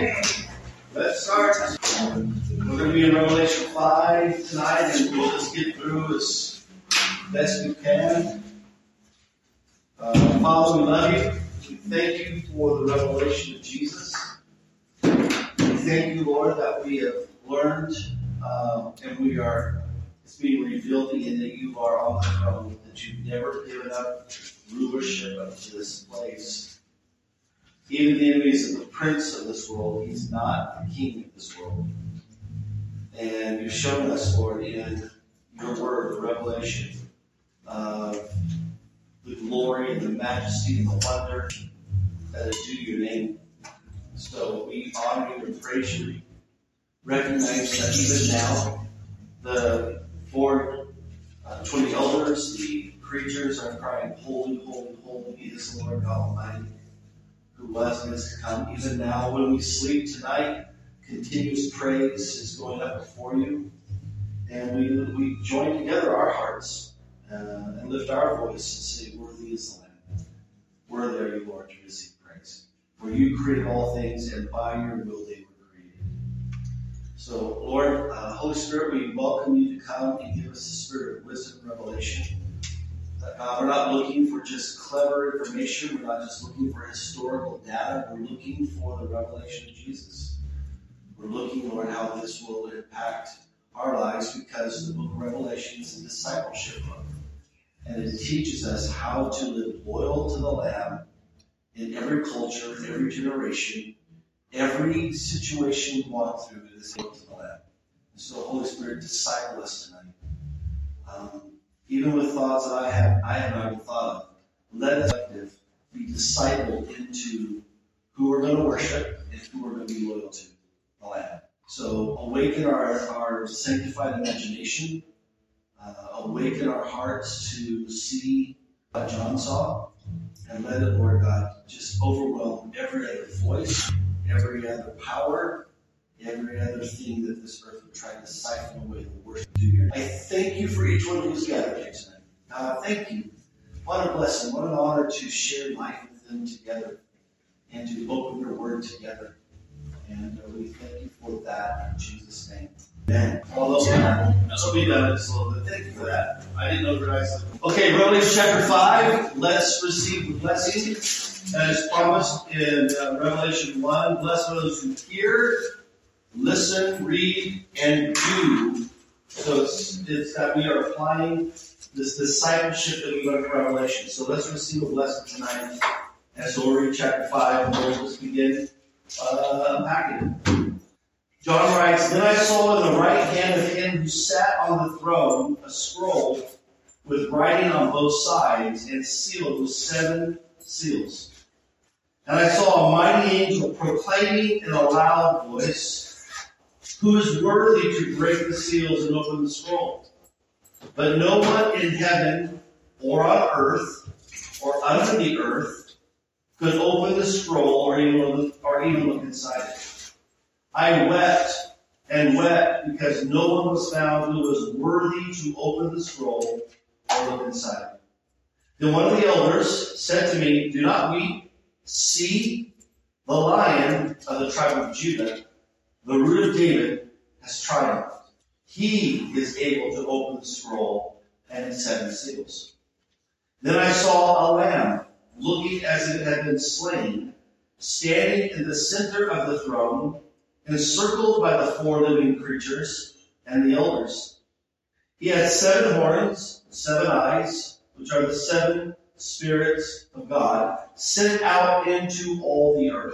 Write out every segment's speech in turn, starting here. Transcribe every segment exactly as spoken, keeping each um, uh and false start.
Okay, let's start. We're going to be in Revelation five tonight, and we'll just get through as best we can. Uh, Father, we love you. We thank you for the revelation of Jesus. We thank you, Lord, that we have learned uh, and we are, it's being revealed again that you are on the throne, that you've never given up rulership up to this place. Even the enemies of the prince of this world, he's not the king of this world. And you've shown us, Lord, in your word, the revelation of the glory and the majesty and the wonder that is due your name. So we honor you and praise you. Recognize that even now, the four, uh, twenty elders, the creatures are crying, holy, holy, holy is the Lord God Almighty, who was and is to come. Even now, when we sleep tonight, continuous praise is going up before you. And we, we join together our hearts uh, and lift our voice and say, worthy is the Lamb. Worthy are you, Lord, to receive praise. For you created all things, and by your will they were created. So, Lord, uh, Holy Spirit, we welcome you to come and give us the spirit of wisdom and revelation. Uh, we're not looking for just clever information. We're not just looking for historical data. We're looking for the revelation of Jesus. We're looking, Lord, how this will impact our lives, because the book of Revelation is a discipleship book. And it teaches us how to live loyal to the Lamb in every culture, every generation, every situation we walk through is loyal to the Lamb. And so, Holy Spirit, disciple us tonight. Um, Even with thoughts that I have, I have not even thought of. Let us be discipled into who we're going to worship and who we're going to be loyal to, the Lamb. So awaken our, our sanctified imagination. Uh, awaken our hearts to see what John saw. And let it, Lord God, just overwhelm every other voice, every other power, every other thing that this earth would try to siphon away the worship to your name. I thank you for each one who's gathered here tonight. God, thank you. What a blessing. What an honor to share life with them together and to open your word together. And uh, we thank you for that in Jesus' name. Amen. Although this will be done just a little bit. Thank you for that. I didn't know that I said. Okay, Revelation chapter five. Let's receive the blessing as promised in uh, Revelation one. Bless those who hear, listen, read, and do. So it's, it's that we are applying this discipleship that we learned from Revelation. So let's receive a blessing tonight. And so we'll read chapter five, and we'll just begin uh, unpacking it. John writes, Then I saw in the right hand of him who sat on the throne a scroll with writing on both sides and sealed with seven seals. And I saw a mighty angel proclaiming in a loud voice, Who is worthy to break the seals and open the scroll? But no one in heaven or on earth or under the earth could open the scroll or even, or even look inside it. I wept and wept because no one was found who was worthy to open the scroll or look inside it. Then one of the elders said to me, Do not weep. See, the Lion of the tribe of Judah, the Root of David, has triumphed. He is able to open the scroll and its seven seals. Then I saw a lamb, looking as it had been slain, standing in the center of the throne, encircled by the four living creatures and the elders. He had seven horns, seven eyes, which are the seven spirits of God, sent out into all the earth.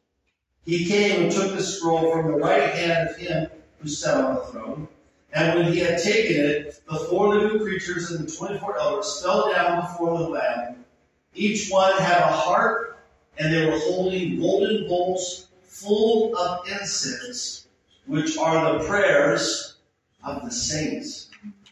He came and took the scroll from the right hand of him who sat on the throne. And when he had taken it, the four living creatures and the twenty-four elders fell down before the Lamb. Each one had a harp, and they were holding golden bowls full of incense, which are the prayers of the saints.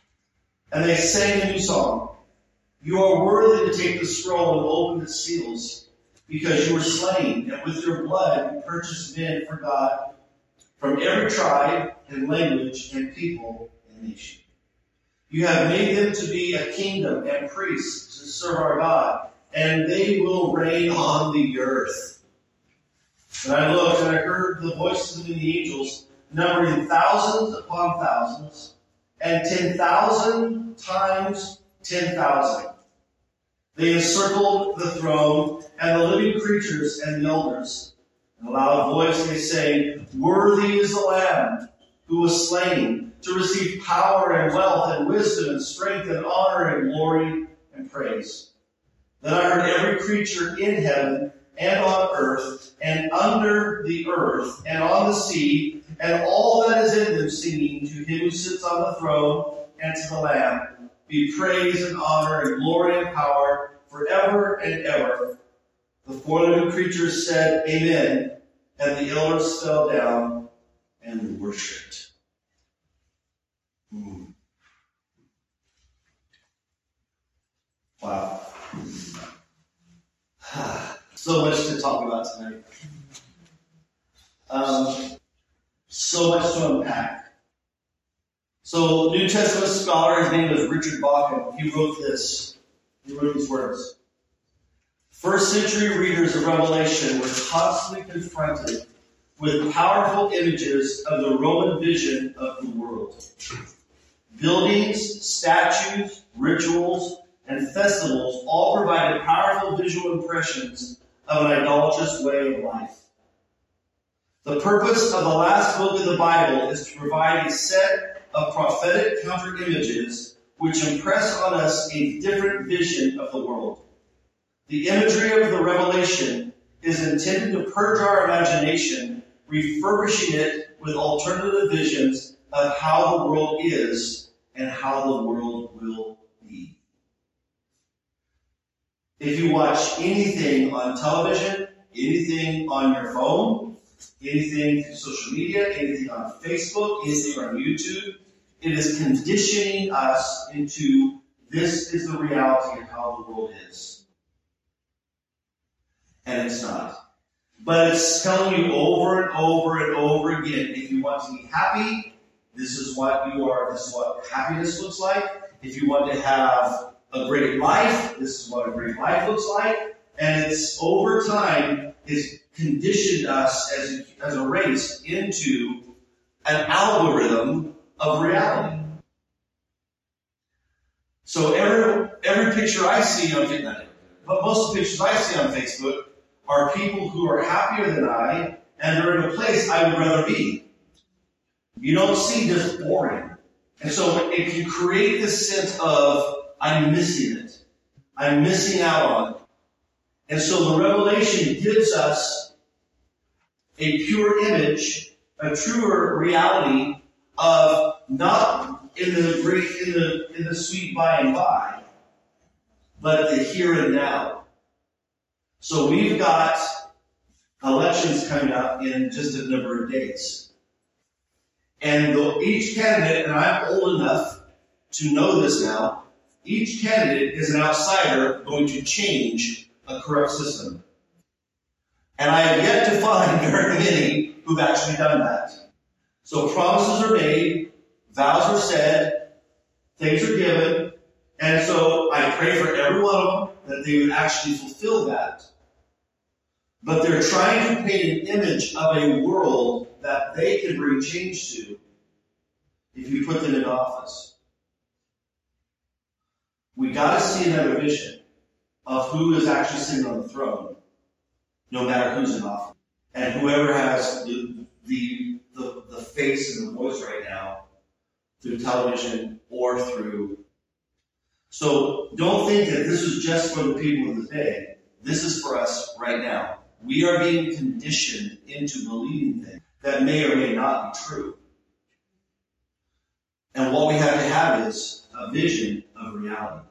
And they sang a new song. You are worthy to take the scroll and open its seals, because you were slain, and with your blood you purchased men for God from every tribe and language and people and nation. You have made them to be a kingdom and priests to serve our God, and they will reign on the earth. And I looked and I heard the voices of the angels numbering thousands upon thousands and ten thousand times ten thousand. They encircled the throne and the living creatures and the elders. In a loud voice they sang, "Worthy is the Lamb who was slain to receive power and wealth and wisdom and strength and honor and glory and praise." Then I heard every creature in heaven and on earth and under the earth and on the sea and all that is in them singing to him who sits on the throne and to the Lamb be praise and honor and glory and power forever and ever. The four living creatures said, "Amen," and the elders fell down and worshipped. Hmm. Wow. So much to talk about tonight. Um, so much to unpack. So, New Testament scholar, his name is Richard Bauckham, he wrote this. He wrote these words. First century readers of Revelation were constantly confronted with powerful images of the Roman vision of the world. Buildings, statues, rituals, and festivals all provided powerful visual impressions of an idolatrous way of life. The purpose of the last book of the Bible is to provide a set of prophetic counter-images which impress on us a different vision of the world. The imagery of the Revelation is intended to purge our imagination, refurbishing it with alternative visions of how the world is and how the world will be. If you watch anything on television, anything on your phone, anything through social media, anything on Facebook, anything on YouTube, it is conditioning us into this is the reality of how the world is. And it's not. But it's telling you over and over and over again, if you want to be happy, this is what you are, this is what happiness looks like. If you want to have a great life, this is what a great life looks like. And it's over time, it's conditioned us as a, as a race into an algorithm of reality. So every every picture I see on Facebook, but most of the pictures I see on Facebook are people who are happier than I, and they're in a place I would rather be. You don't see just boring. And so if you create this sense of, I'm missing it, I'm missing out on it. And so the Revelation gives us a pure image, a truer reality of not in the great, in the in the sweet by and by, but the here and now. So we've got elections coming up in just a number of days. And the, each candidate, and I'm old enough to know this now, each candidate is an outsider going to change a corrupt system. And I have yet to find very many who've actually done that. So promises are made, vows are said, things are given, and so I pray for every one of them that they would actually fulfill that. But they're trying to paint an image of a world that they can bring change to if you put them in office. We got to see another vision of who is actually sitting on the throne, no matter who's in office. And whoever has the, the, the, the face and the voice right now, through television or through. So don't think that this is just for the people of the day. This is for us right now. We are being conditioned into believing things that may or may not be true. And what we have to have is a vision of reality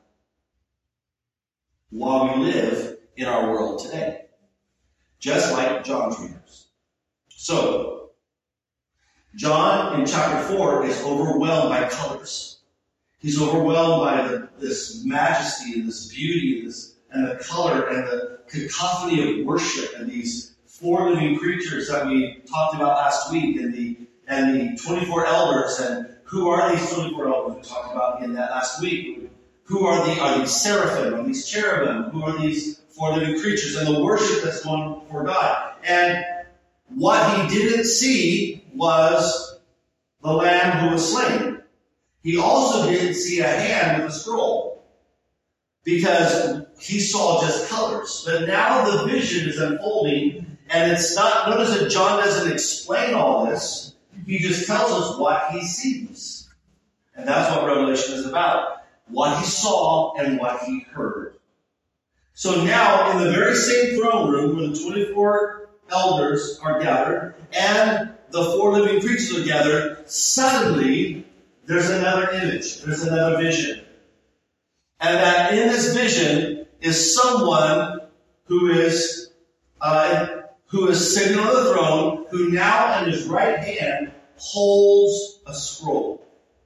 while we live in our world today. Just like John's readers. So, John in chapter four is overwhelmed by colors. He's overwhelmed by the, this majesty and this beauty and, this, and the color and the cacophony of worship and these four living creatures that we talked about last week and the and the twenty-four elders. And who are these twenty-four elders we talked about in that last week? Who are the are these seraphim? Are these cherubim? Who are these four living creatures? And the worship that's going before God. And what he didn't see was the lamb who was slain. He also didn't see a hand with a scroll because he saw just colors. But now the vision is unfolding, and it's not, notice that John doesn't explain all this. He just tells us what he sees. And that's what Revelation is about. What he saw and what he heard. So now, in the very same throne room where the twenty-four elders are gathered and the four living creatures are gathered, suddenly there's another image. There's another vision. And that in this vision is someone who is uh, who is sitting on the throne, who now in his right hand holds a scroll.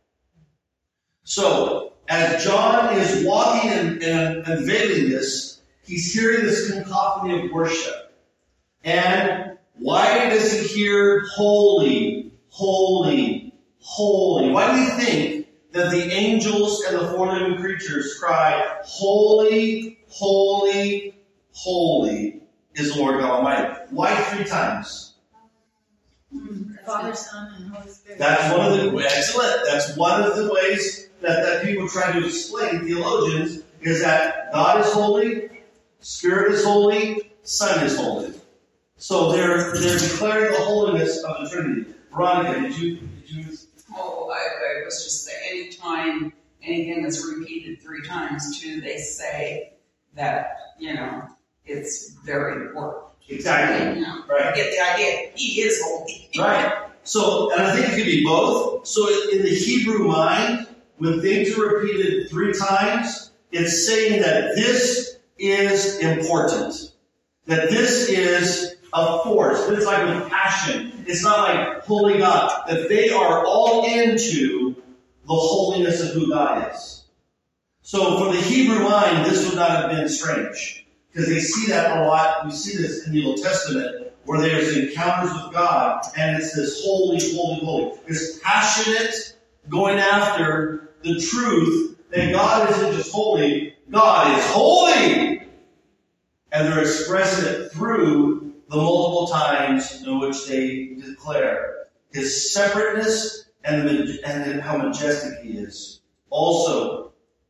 So, as John is walking and, and unveiling this, he's hearing this cacophony of worship. And why does he hear holy, holy, holy? Why do you think that the angels and the four living creatures cry, holy, holy, holy is the Lord God Almighty? Why three times? Father, Son, and Holy Spirit. That's one of the, excellent. That's one of the ways that, that people try to explain, theologians, is that God is holy, Spirit is holy, Son is holy. So they're they're declaring the holiness of the Trinity. Veronica, did you did you? Oh, I, I was just saying, anytime anything is repeated three times, too, they say that, you know, it's very important. Exactly. You know, right. Get the idea. He is holy. Right. So, and I think it could be both. So in the Hebrew mind, when things are repeated three times, it's saying that this is important. That this is a force. It's like with passion. It's not like holy God. That they are all into the holiness of who God is. So for the Hebrew mind, this would not have been strange. Because they see that a lot. We see this in the Old Testament, where there's encounters with God, and it's this holy, holy, holy. This passionate going after the truth that God isn't just holy, God is holy! And they're expressing it through the multiple times in which they declare His separateness and, the, and how majestic He is. Also,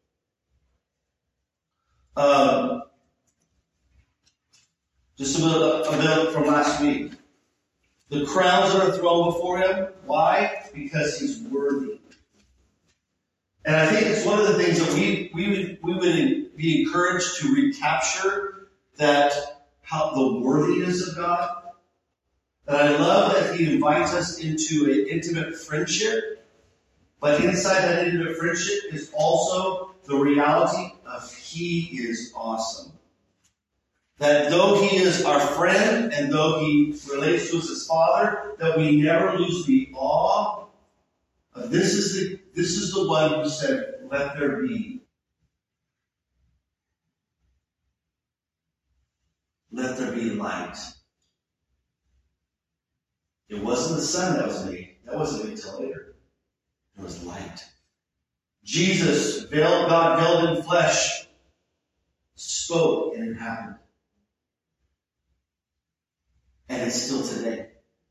um, just a bit, a bit from last week. The crowns that are thrown before Him. Why? Because He's worthy. And I think it's one of the things that we, we would we would be encouraged to recapture, that how the worthiness of God. And I love that He invites us into an intimate friendship, but inside that intimate friendship is also the reality of He is awesome. That though He is our friend, and though He relates to us as Father, that we never lose the awe of this is the this is the one who said, "Let there be. Let there be light." It wasn't the sun that was made. That wasn't made until later. It was light. Jesus, veiled, God veiled in flesh, spoke, and it happened. And it's still today.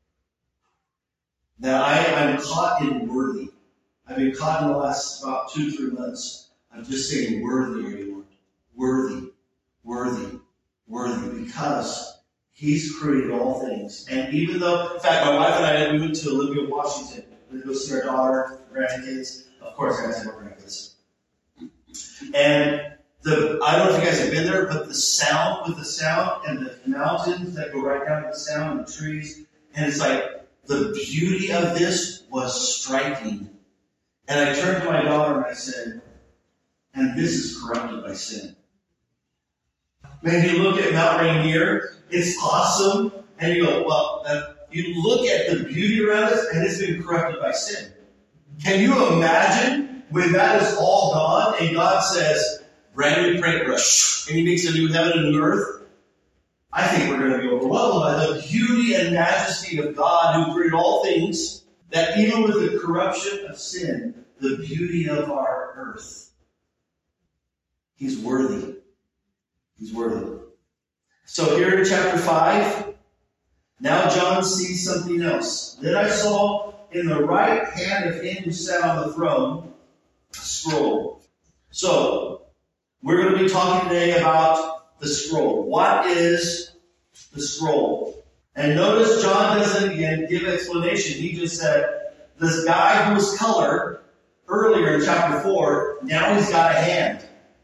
That I, I'm caught in worthy. I've been caught in the last about two, three months. I'm just saying, worthy are you, Lord. Worthy, worthy, worthy. Because He's created all things. And even though, in fact, my wife and I, we went to Olympia, Washington. We go see our daughter, grandkids. Of course, I have more grandkids. And The, I don't know if you guys have been there, but the sound with the sound and the mountains that go right down to the sound and the trees. And it's like the beauty of this was striking. And I turned to my daughter and I said, and this is corrupted by sin. Man, you look at Mount Rainier, it's awesome. And you go, well, uh, you look at the beauty around us and it's been corrupted by sin. Can you imagine when that is all gone and God says, brand new paintbrush, and He makes a new heaven and new earth? I think we're going to be overwhelmed by the beauty and majesty of God who created all things, that even with the corruption of sin, the beauty of our earth. He's worthy. He's worthy. So here in chapter five, Now John sees something else. Then I saw in the right hand of him who sat on the throne a scroll. So, we're going to be talking today about the scroll. What is the scroll? And notice John doesn't again give explanation. He just said, this guy who was colored earlier in chapter four, now he's got a hand.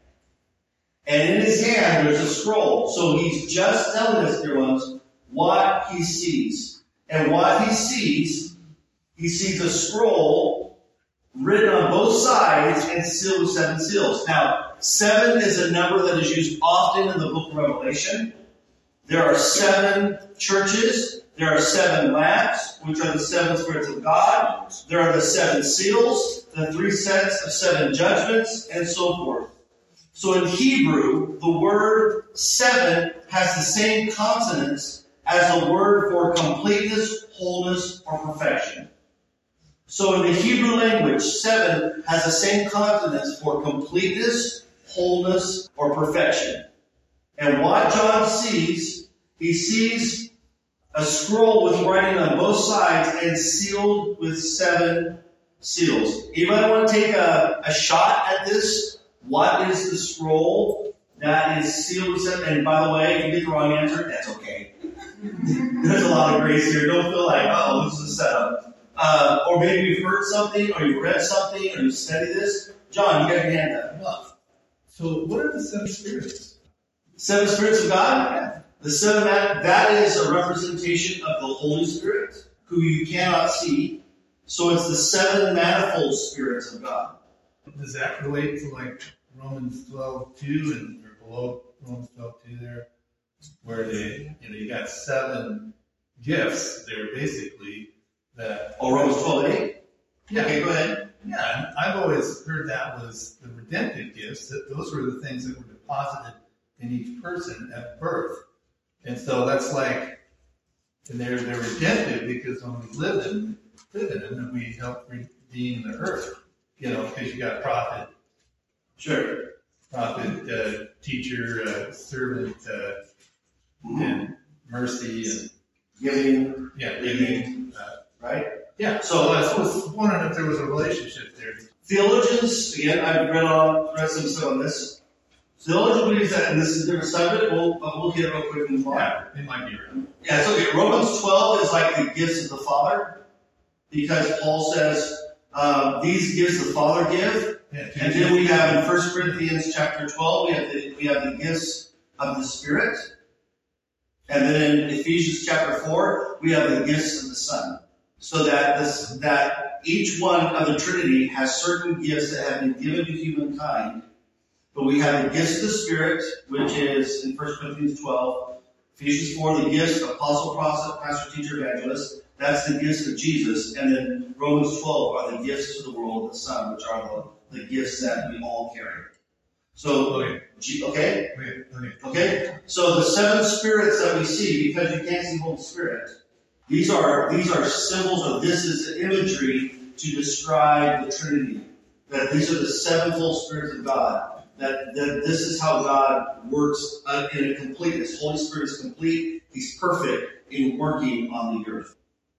And in his hand there's a scroll. So he's just telling us, dear ones, what he sees. And what he sees, he sees a scroll written on both sides and sealed with seven seals. Now, seven is a number that is used often in the book of Revelation. There are seven churches. There are seven lamps, which are the seven spirits of God. There are the seven seals, the three sets of seven judgments, and so forth. So in Hebrew, the word seven has the same consonants as the word for completeness, wholeness, or perfection. So in the Hebrew language, seven has the same consonants for completeness, wholeness, or perfection. And what John sees, he sees a scroll with writing on both sides and sealed with seven seals. Anybody want to take a, a shot at this? What is the scroll that is sealed with seven? And by the way, if you get the wrong answer, that's okay. There's a lot of grace here. Don't feel like, oh, this is a setup. Uh, or maybe you've heard something, or you've read something, or you've studied this. John, you got your hand up. Well, so what are the seven spirits? Seven spirits of God? The seven, that, that is a representation of the Holy Spirit, who you cannot see. So it's the seven manifold spirits of God. Does that relate to like Romans twelve two and or below Romans twelve two there, where they, you know, you got seven gifts there basically that. Oh, Romans twelve eight? Yeah. Okay, go ahead. Yeah, and I've always heard that was the redemptive gifts. That those were the things that were deposited in each person at birth, and so that's like, and they're they're redemptive because when we live in live in them, and we help redeem the earth. You know, because you got prophet, Sure. prophet, uh, teacher, uh, servant, uh, Mm-hmm. and mercy, and Giving, yeah, giving, uh, right? yeah. So I was wondering if there was a relationship there. Theologians, again, I've read on read some stuff on this. Theologians believe that, and this is a different subject, we'll, but we'll get it real quick and move on. Yeah, it might be right. Yeah, it's okay. Romans twelve is like the gifts of the Father, because Paul says, um, these gifts the Father give. Yeah, And then we have in First Corinthians chapter twelve, we have the, we have the gifts of the Spirit. And then in Ephesians chapter four, we have the gifts of the Son. So that this, that each one of the Trinity has certain gifts that have been given to humankind. But we have the gifts of the Spirit, which is in First Corinthians twelve. Ephesians four, the gifts of apostle, prophet, pastor, teacher, evangelist. That's the gifts of Jesus. And then Romans twelve are the gifts to the world of the Son, which are the, the gifts that we all carry. So, Okay. okay? Okay. Okay. Okay? So the seven spirits that we see, because you can't see Holy Spirit, these are, these are symbols of, this is imagery to describe the Trinity. That these are the sevenfold spirits of God. That, that this is how God works uh, in a completeness. Holy Spirit is complete. He's perfect in working on the earth.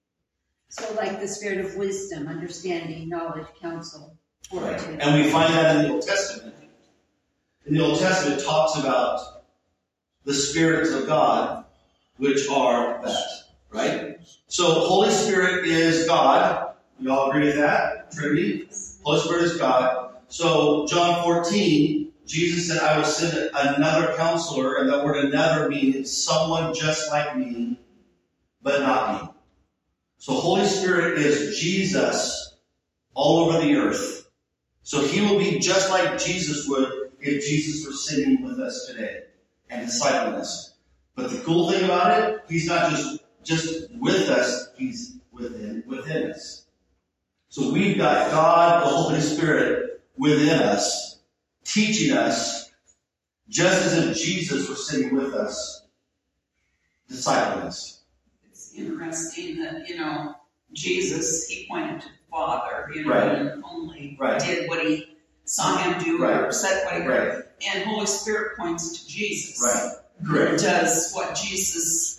So like the spirit of wisdom, understanding, knowledge, counsel, fortitude. And we find that in the Old Testament. In the Old Testament, it talks about the spirits of God, which are that, right? So Holy Spirit is God. We all agree with that? Trinity. Holy Spirit is God. So John fourteen, Jesus said, I will send another counselor, and that word another means someone just like me, but not me. So Holy Spirit is Jesus all over the earth. So he will be just like Jesus would if Jesus were sitting with us today and discipling us. But the cool thing about it, he's not just, just with us, he's within, within us. So we've got God, the Holy Spirit, within us, teaching us, just as if Jesus were sitting with us, discipling us. It's interesting that, you know, Jesus, he pointed to the Father, you know, Right. and only Right. did what he saw him do Right. or said what he Right. did. And Holy Spirit points to Jesus. Right. Correct. Does what Jesus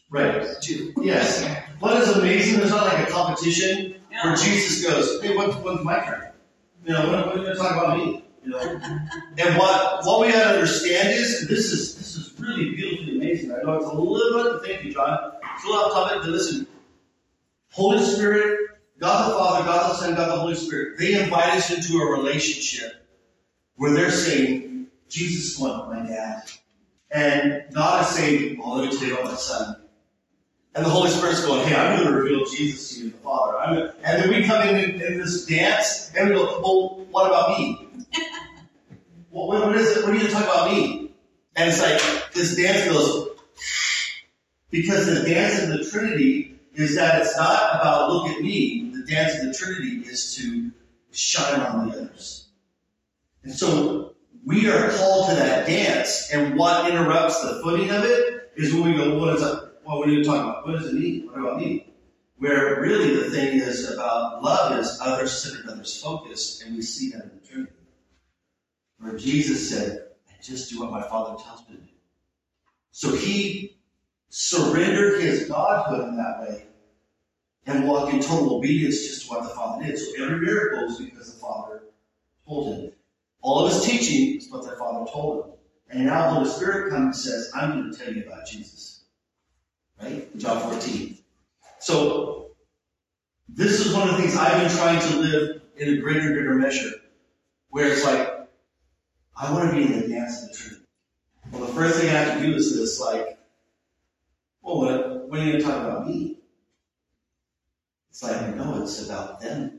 Right. do. Yes. What is amazing, there's not like a competition Yeah. where Jesus goes, hey, what, when's my turn? You know, when, when are you going to talk about me? You know? And what, what we got to understand is, and this is, this is really beautifully amazing. I know it's a little bit, thank you, John. It's a little off topic, but listen. Holy Spirit, God the Father, God the Son, God the Holy Spirit, they invite us into a relationship where they're saying, Jesus is one, my dad. And God is saying, oh, let me tell you about my son. And the Holy Spirit's going, hey, I'm going to reveal Jesus to you, the Father. I'm gonna, and then we come in, in in this dance, and we go, well, what about me? well, what, what is it? What are you going to talk about me? And it's like, this dance goes, because the dance of the Trinity is that it's not about look at me. The dance of the Trinity is to shine on the others. And so we are called to that dance, and what interrupts the footing of it is when we go, what is it? Well, what are you talking about? What does it mean? What about me? Where really the thing is about love is others-centered, others-focused, and we see that in the Trinity. Where Jesus said, I just do what my Father tells me to do. So he surrendered his godhood in that way and walked in total obedience just to what the Father did. So every miracle was because the Father told him. All of his teaching is what the Father told him. And now the Holy Spirit comes and says, I'm going to tell you about Jesus. Right? John fourteen. So, this is one of the things I've been trying to live in a greater and greater measure. Where it's like, I want to be in the dance of the Trinity. Well, the first thing I have to do is this, like, well, what, when are you going to talk about me? It's like, no, it's about them.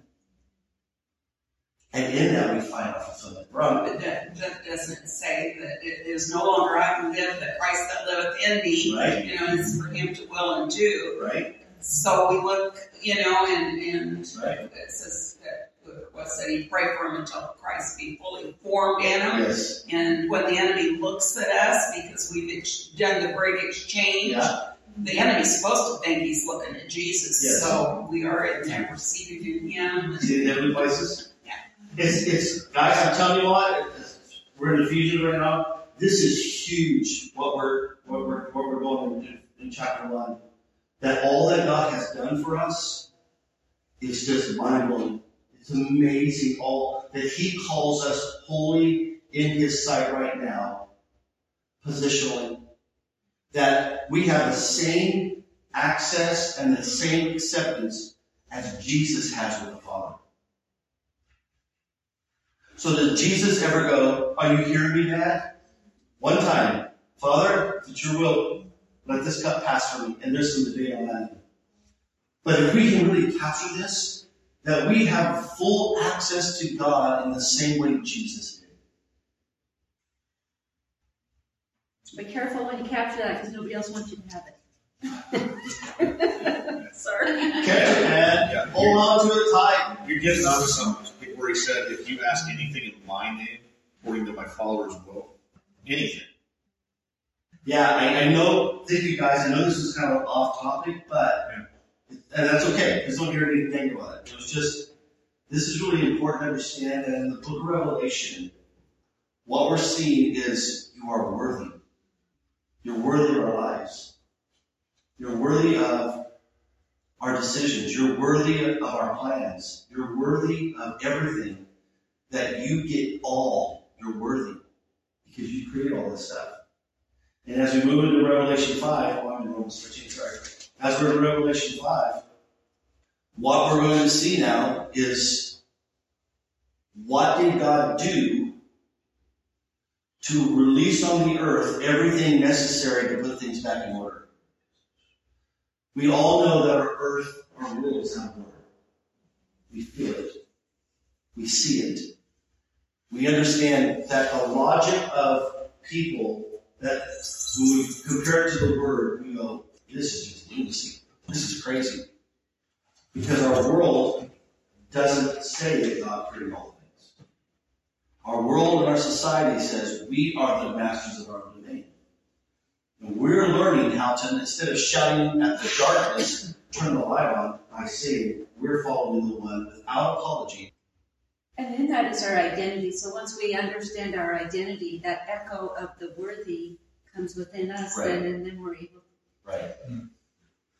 And in that we find our fulfillment. But that, that doesn't say that it is no longer I who live, but Christ that liveth in me. Right. You know, it's for him to will and do. Right? So we look, you know, and, and Right. it says that was that he pray for him until Christ be fully formed in him. Yes. And when the enemy looks at us, because we've ex- done the great exchange, Yeah. the enemy's supposed to think he's looking at Jesus. Yes. So we are in there, we're seated in him. See in heavenly places? Yeah. It's, it's, guys, I'm telling you what, we're in Ephesians right now. This is huge, what we're, what we're, what we're going into in chapter one. That all that God has done for us is just mind-blowing. It's amazing all that he calls us holy in his sight right now, positionally. That we have the same access and the same acceptance as Jesus has with the Father. So does Jesus ever go, are you hearing me, Dad? One time, Father, if it's your will, let this cup pass from me. And there's some debate on that. But if we can really capture this, that we have full access to God in the same way Jesus did. Be careful when you capture that because nobody else wants you to have it. Sorry. Catch it, man. Yeah. Hold on to it tight. You're getting onto something where he said, if you ask anything in my name, according to my Father's will, anything. Yeah, I, I know, thank you guys, I know this is kind of off topic, but, Yeah. and that's okay, because don't hear anything about it. It was just, this is really important to understand that in the book of Revelation, what we're seeing is you are worthy. You're worthy of our lives. You're worthy of our decisions. You're worthy of our plans. You're worthy of everything. That you get all. You're worthy. Because you created all this stuff. And as we move into Revelation five, oh, I'm in Romans thirteen, sorry. As we're in Revelation five, what we're going to see now is what did God do to release on the earth everything necessary to put things back in order. We all know that our earth, our world is out of order. We feel it. We see it. We understand that the logic of people, that when we compare it to the Word, we go, this is just lunacy. This is crazy. Because our world doesn't say that God created all things. Our world and our society says we are the masters of our own domain. And we're learning how to, instead of shouting at the darkness, turn the light on by saying we're following the one without apology. And in that is our identity. So once we understand our identity, that echo of the worthy comes within us, Right. then, and then we're able Right.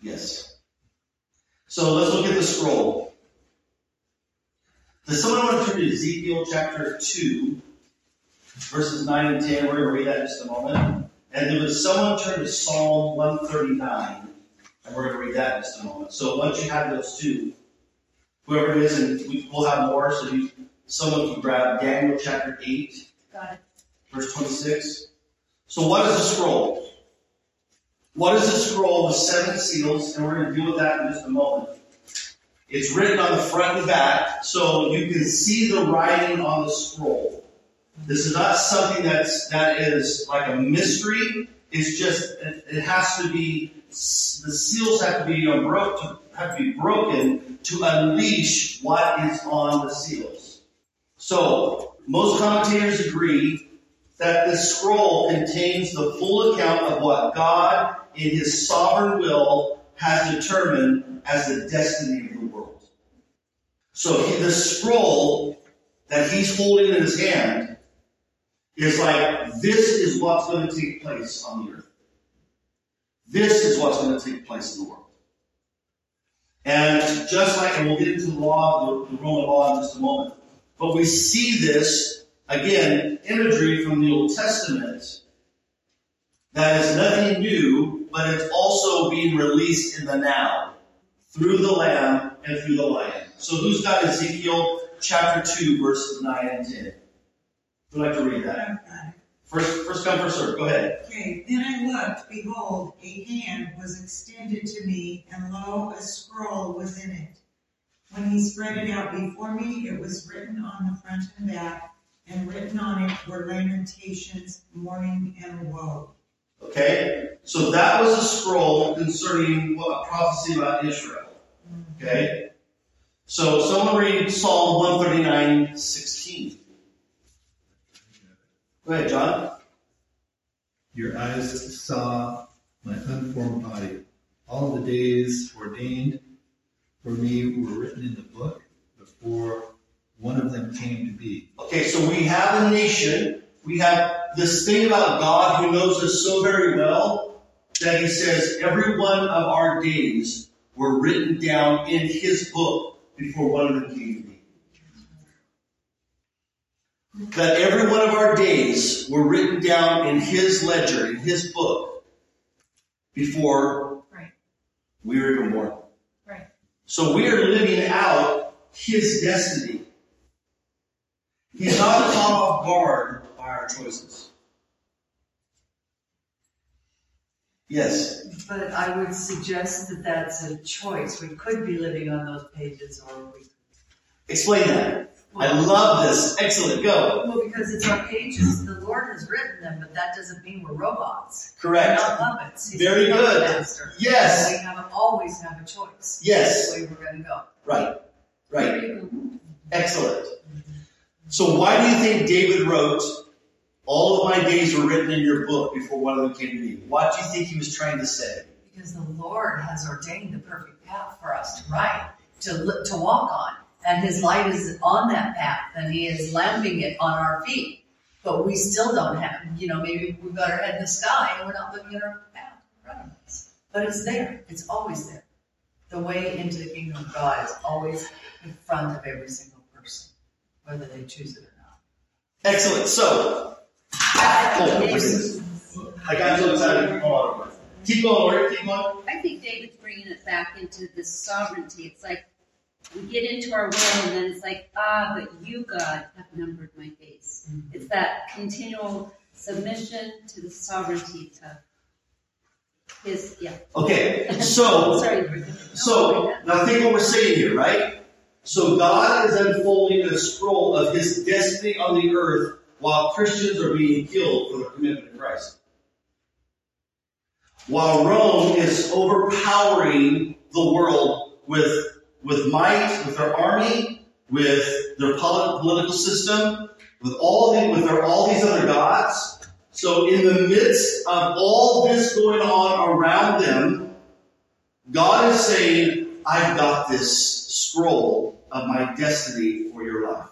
Yes. So let's look at the scroll. Does someone want to turn to Ezekiel chapter two, verses nine and ten? We're going to read that in just a moment. And then would someone turn to Psalm one thirty-nine? And we're going to read that in just a moment. So once you have those two, whoever it is, and we, we'll have more, so you, someone can grab Daniel chapter eight, Got it. verse twenty-six. So what is a scroll? What is a scroll with seven seals? And we're going to deal with that in just a moment. It's written on the front and back, so you can see the writing on the scroll. This is not something that's that is like a mystery. It's just it, it has to be the seals have to be broken, have to be broken to unleash what is on the seals. So most commentators agree that this scroll contains the full account of what God, in His sovereign will, has determined as the destiny of the world. So he, the scroll that He's holding in His hand is like, this is what's going to take place on the earth. This is what's going to take place in the world. And just like, and we'll get into the law, the, the Roman law in just a moment, but we see this, again, imagery from the Old Testament that is nothing new, but it's also being released in the now through the Lamb and through the Lion. So who's got Ezekiel chapter two, verses nine and ten? Who'd like to read that? First, first come, first serve. Go ahead. Okay, then I looked, behold, a hand was extended to me, and lo, a scroll was in it. When he spread it out before me, it was written on the front and back, and written on it were lamentations, mourning, and woe. Okay, so that was a scroll concerning what, a prophecy about Israel. Okay, so someone read Psalm one thirty-nine, sixteen. Go ahead, John. Your eyes saw my unformed body. All the days ordained for me were written in the book before one of them came to be. Okay, so we have a nation. We have this thing about God who knows us so very well that He says every one of our days were written down in His book before one of them came to be. That every one of our days were written down in His ledger, in His book, before Right. we were even born. Right. So we are living out His destiny. He's not caught off guard by our choices. Yes. But I would suggest that that's a choice. We could be living on those pages, or we. Explain that. I love this. Excellent. Go. Well, because it's our pages. The Lord has written them, but that doesn't mean we're robots. Correct. We're not puppets. He's Very the good. master. Yes. And we have always have a choice. Yes. The way we're going to go. Right. Right. Excellent. So why do you think David wrote, all of my days were written in your book before one of them came to me? What do you think he was trying to say? Because the Lord has ordained the perfect path for us to ride, to li- to walk on. And His light is on that path, and He is lamping it on our feet. But we still don't have, you know, maybe we've got our head in the sky and we're not looking at our path in front of us. But it's there. It's always there. The way into the kingdom of God is always in front of every single person, whether they choose it or not. Excellent. So, oh, my goodness. I got so excited. Hold on. Keep going, Lori. Keep going. I think David's bringing it back into this sovereignty. It's like we get into our will, and then it's like, ah, but you, God, have numbered my days. Mm-hmm. It's that continual submission to the sovereignty to His, yeah. Okay, so, Sorry. so now think what we're saying here, right? So God is unfolding a scroll of His destiny on the earth while Christians are being killed for their commitment to Christ. While Rome is overpowering the world with with might, with their army, with their political system, with all the, with their, all these other gods. So in the midst of all this going on around them, God is saying, I've got this scroll of my destiny for your life.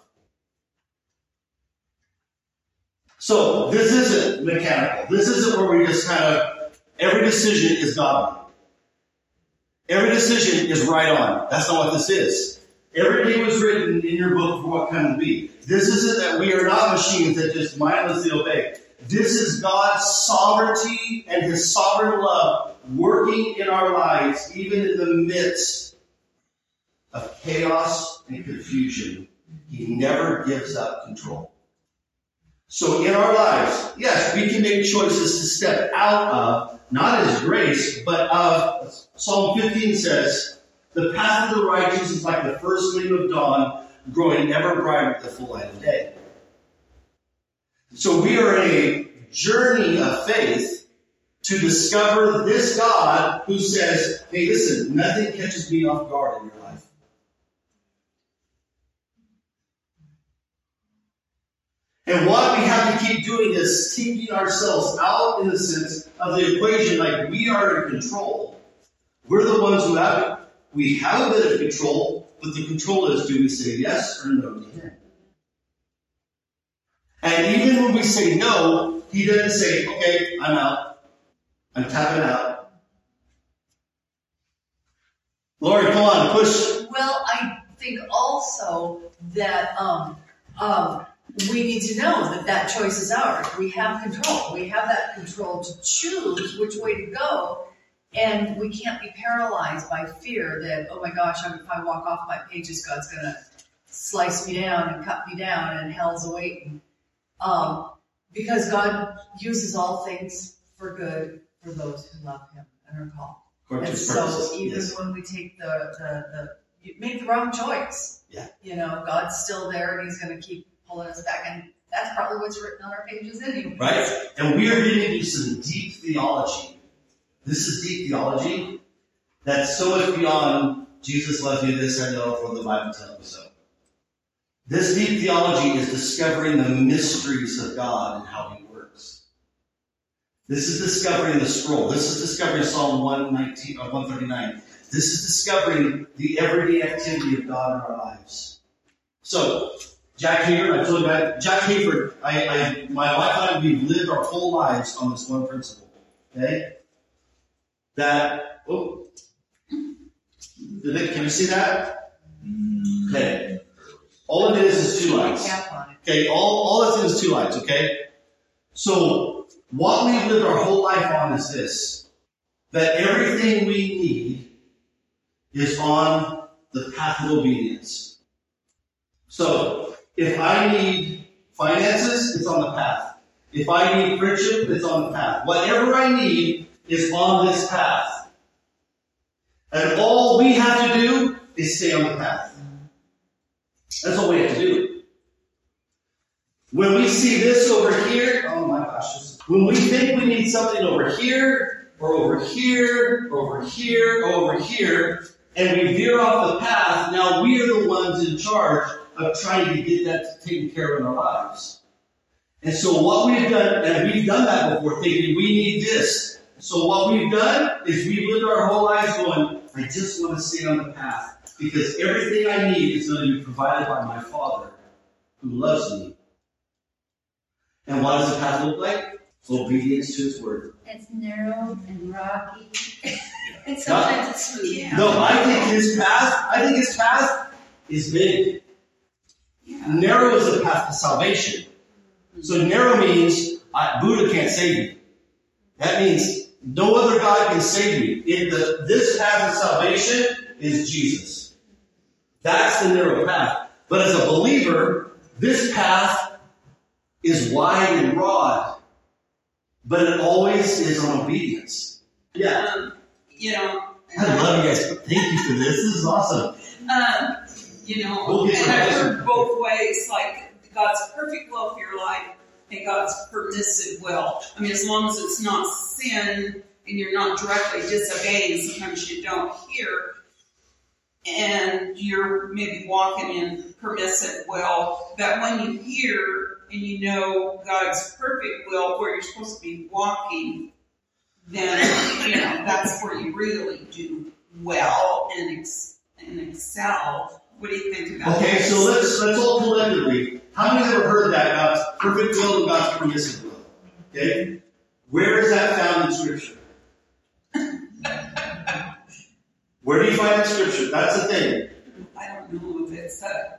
So this isn't mechanical. This isn't where we just kind of, every decision is godly. Every decision is right on. That's not what this is. Everything was written in your book for what kind to be. This isn't that we are not machines that just mindlessly obey. This is God's sovereignty and His sovereign love working in our lives, even in the midst of chaos and confusion. He never gives up control. So in our lives, yes, we can make choices to step out of, not His grace, but of, Psalm fifteen says, the path of the righteous is like the first gleam of dawn, growing ever brighter with the full light of day. So we are in a journey of faith to discover this God who says, hey, listen, nothing catches me off guard in your life. And what we have to keep doing is taking ourselves out in the sense of the equation, like we are in control. We're the ones who have it. We have a bit of control, but the control is, do we say yes or no to Him? And even when we say no, He doesn't say, okay, I'm out. I'm tapping out. Lori, come on, push. Well, I think also that um, um, we need to know that that choice is ours. We have control. We have that control to choose which way to go. And we can't be paralyzed by fear that, oh my gosh, if I walk off my pages, God's going to slice me down and cut me down and hell's awaiting. Um, because God uses all things for good for those who love Him and are called. According to And His so purposes, even yes. when we take the, the, the, you make the wrong choice. Yeah. You know, God's still there and He's going to keep pulling us back. And that's probably what's written on our pages anyway. Right? And we are getting into some deep theology. This is deep theology that's so much beyond Jesus loves you, this I know from the Bible tells me so. This deep theology is discovering the mysteries of God and how He works. This is discovering the scroll. This is discovering Psalm one nineteen or one thirty-nine. This is discovering the everyday activity of God in our lives. So, Jack Hayford, I told you about Jack Hayford, I, I, my wife and I, we've lived our whole lives on this one principle. Okay? That, oh, can you see that? Okay. All it is is two lines. Okay, all, all it's in is two lines, okay? So, what we've lived our whole life on is this. That everything we need is on the path of obedience. So, if I need finances, it's on the path. If I need friendship, it's on the path. Whatever I need is on this path. And all we have to do is stay on the path. That's all we have to do. When we see this over here, oh my gosh, this, when we think we need something over here, or over here, or over here, or over here, and we veer off the path, now we are the ones in charge of trying to get that taken care of in our lives. And so what we've done, and we've done that before, thinking we need this. So what we've done is we've lived our whole lives going, I just want to stay on the path because everything I need is going to be provided by my Father who loves me. And what does the path look like? Obedience to His word. It's narrow and rocky. And sometimes it's smooth. Yeah. No, I think His path, I think His path is big. Yeah. Narrow is the path to salvation. So narrow means I, Buddha can't save me. That means no other God can save me. In the, this path of salvation is Jesus. That's the narrow path. But as a believer, this path is wide and broad. But it always is on obedience. Yeah. Um, you know. I love you guys. Thank you for this. This is awesome. Um, you know, We'll get and some I've answer. heard both ways, like God's perfect will for your life and God's permissive will. I mean, as long as it's not sin and you're not directly disobeying, sometimes you don't hear, and you're maybe walking in permissive will, that when you hear and you know God's perfect will where you're supposed to be walking, then, you know, that's where you really do well and, ex- and excel. What do you think about Okay, this? so let's let's all collectively. How many have ever heard that God's perfect will and God's permissive will? Okay? Where is that found in Scripture? Where do you find that scripture? That's the thing. I don't know if it's a,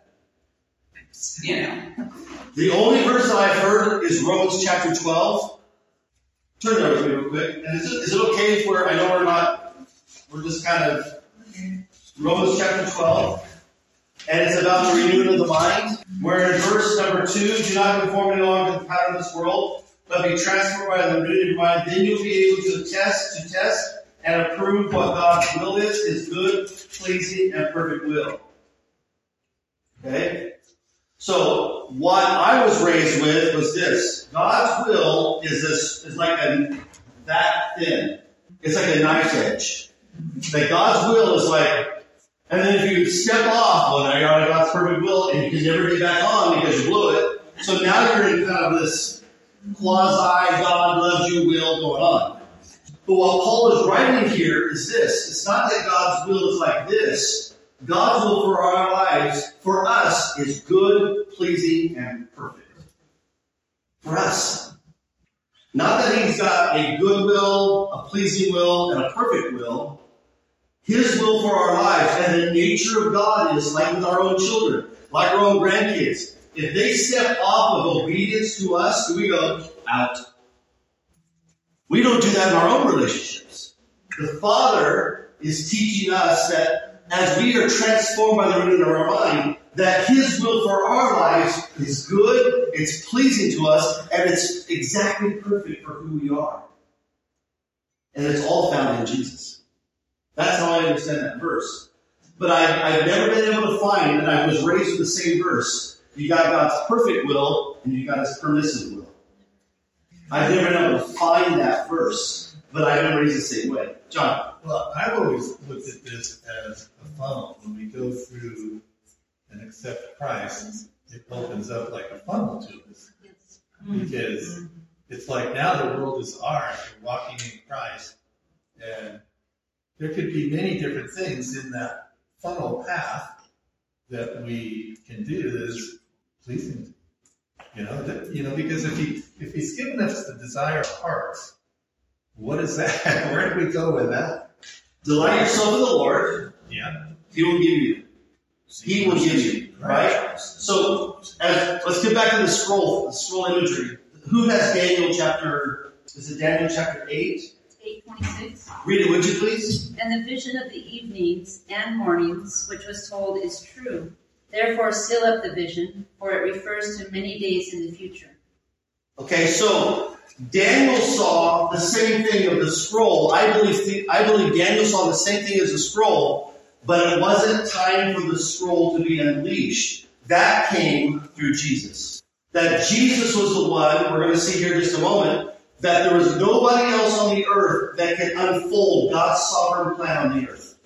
you know. The only verse that I've heard is Romans chapter twelve. Turn there with me real quick. And is it, is it okay if we're, I know we're not, we're just kind of, Romans chapter twelve. And it's about the renewing of the mind. Where in verse number two, do not conform any longer to the pattern of this world, but be transformed by the renewing of your mind. Then you'll be able to test, to test and approve what God's will is, His good, pleasing, and perfect will. Okay? So, what I was raised with was this. God's will is this, is like a, that thin. It's like a knife edge. That God's will is like, and then if you step off, well, now you're out of God's perfect will, and you can never get back on because you blew it. So now you're in kind of this quasi God loves you will going on. But what Paul is writing here is this. It's not that God's will is like this. God's will for our lives, for us, is good, pleasing, and perfect. For us. Not that He's got a good will, a pleasing will, and a perfect will. His will for our lives, and the nature of God is like with our own children, like our own grandkids. If they step off of obedience to us, do we go out? We don't do that in our own relationships. The Father is teaching us that as we are transformed by the renewing of our mind, that His will for our lives is good, it's pleasing to us, and it's exactly perfect for who we are. And it's all found in Jesus. That's how I understand that verse. But I, I've never been able to find, and I was raised with the same verse, you got God's perfect will, and you got His permissive will. I've never been able to find that verse, but I've been raised the same way. John? Well, I've always looked at this as a funnel. When we go through and accept Christ, it opens up like a funnel to us. Because it's like now the world is ours. We're walking in Christ, and there could be many different things in that funnel path that we can do that is pleasing. You know, that, you know, because if he if he's given us the desire of hearts, what is that? Where do we go with that? Delight yourself in the Lord. Yeah. He will give you. He will give you. Right? So as, let's get back to the scroll, the scroll imagery. Who has Daniel chapter, is it Daniel chapter eight? eight twenty-six. Read it, would you please? And the vision of the evenings and mornings, which was told, is true. Therefore seal up the vision, for it refers to many days in the future. Okay, so Daniel saw the same thing of the scroll. I believe I believe Daniel saw the same thing as the scroll, but it wasn't time for the scroll to be unleashed. That came through Jesus. That Jesus was the one, we're going to see here in just a moment, that there was nobody else on the earth that could unfold God's sovereign plan on the earth.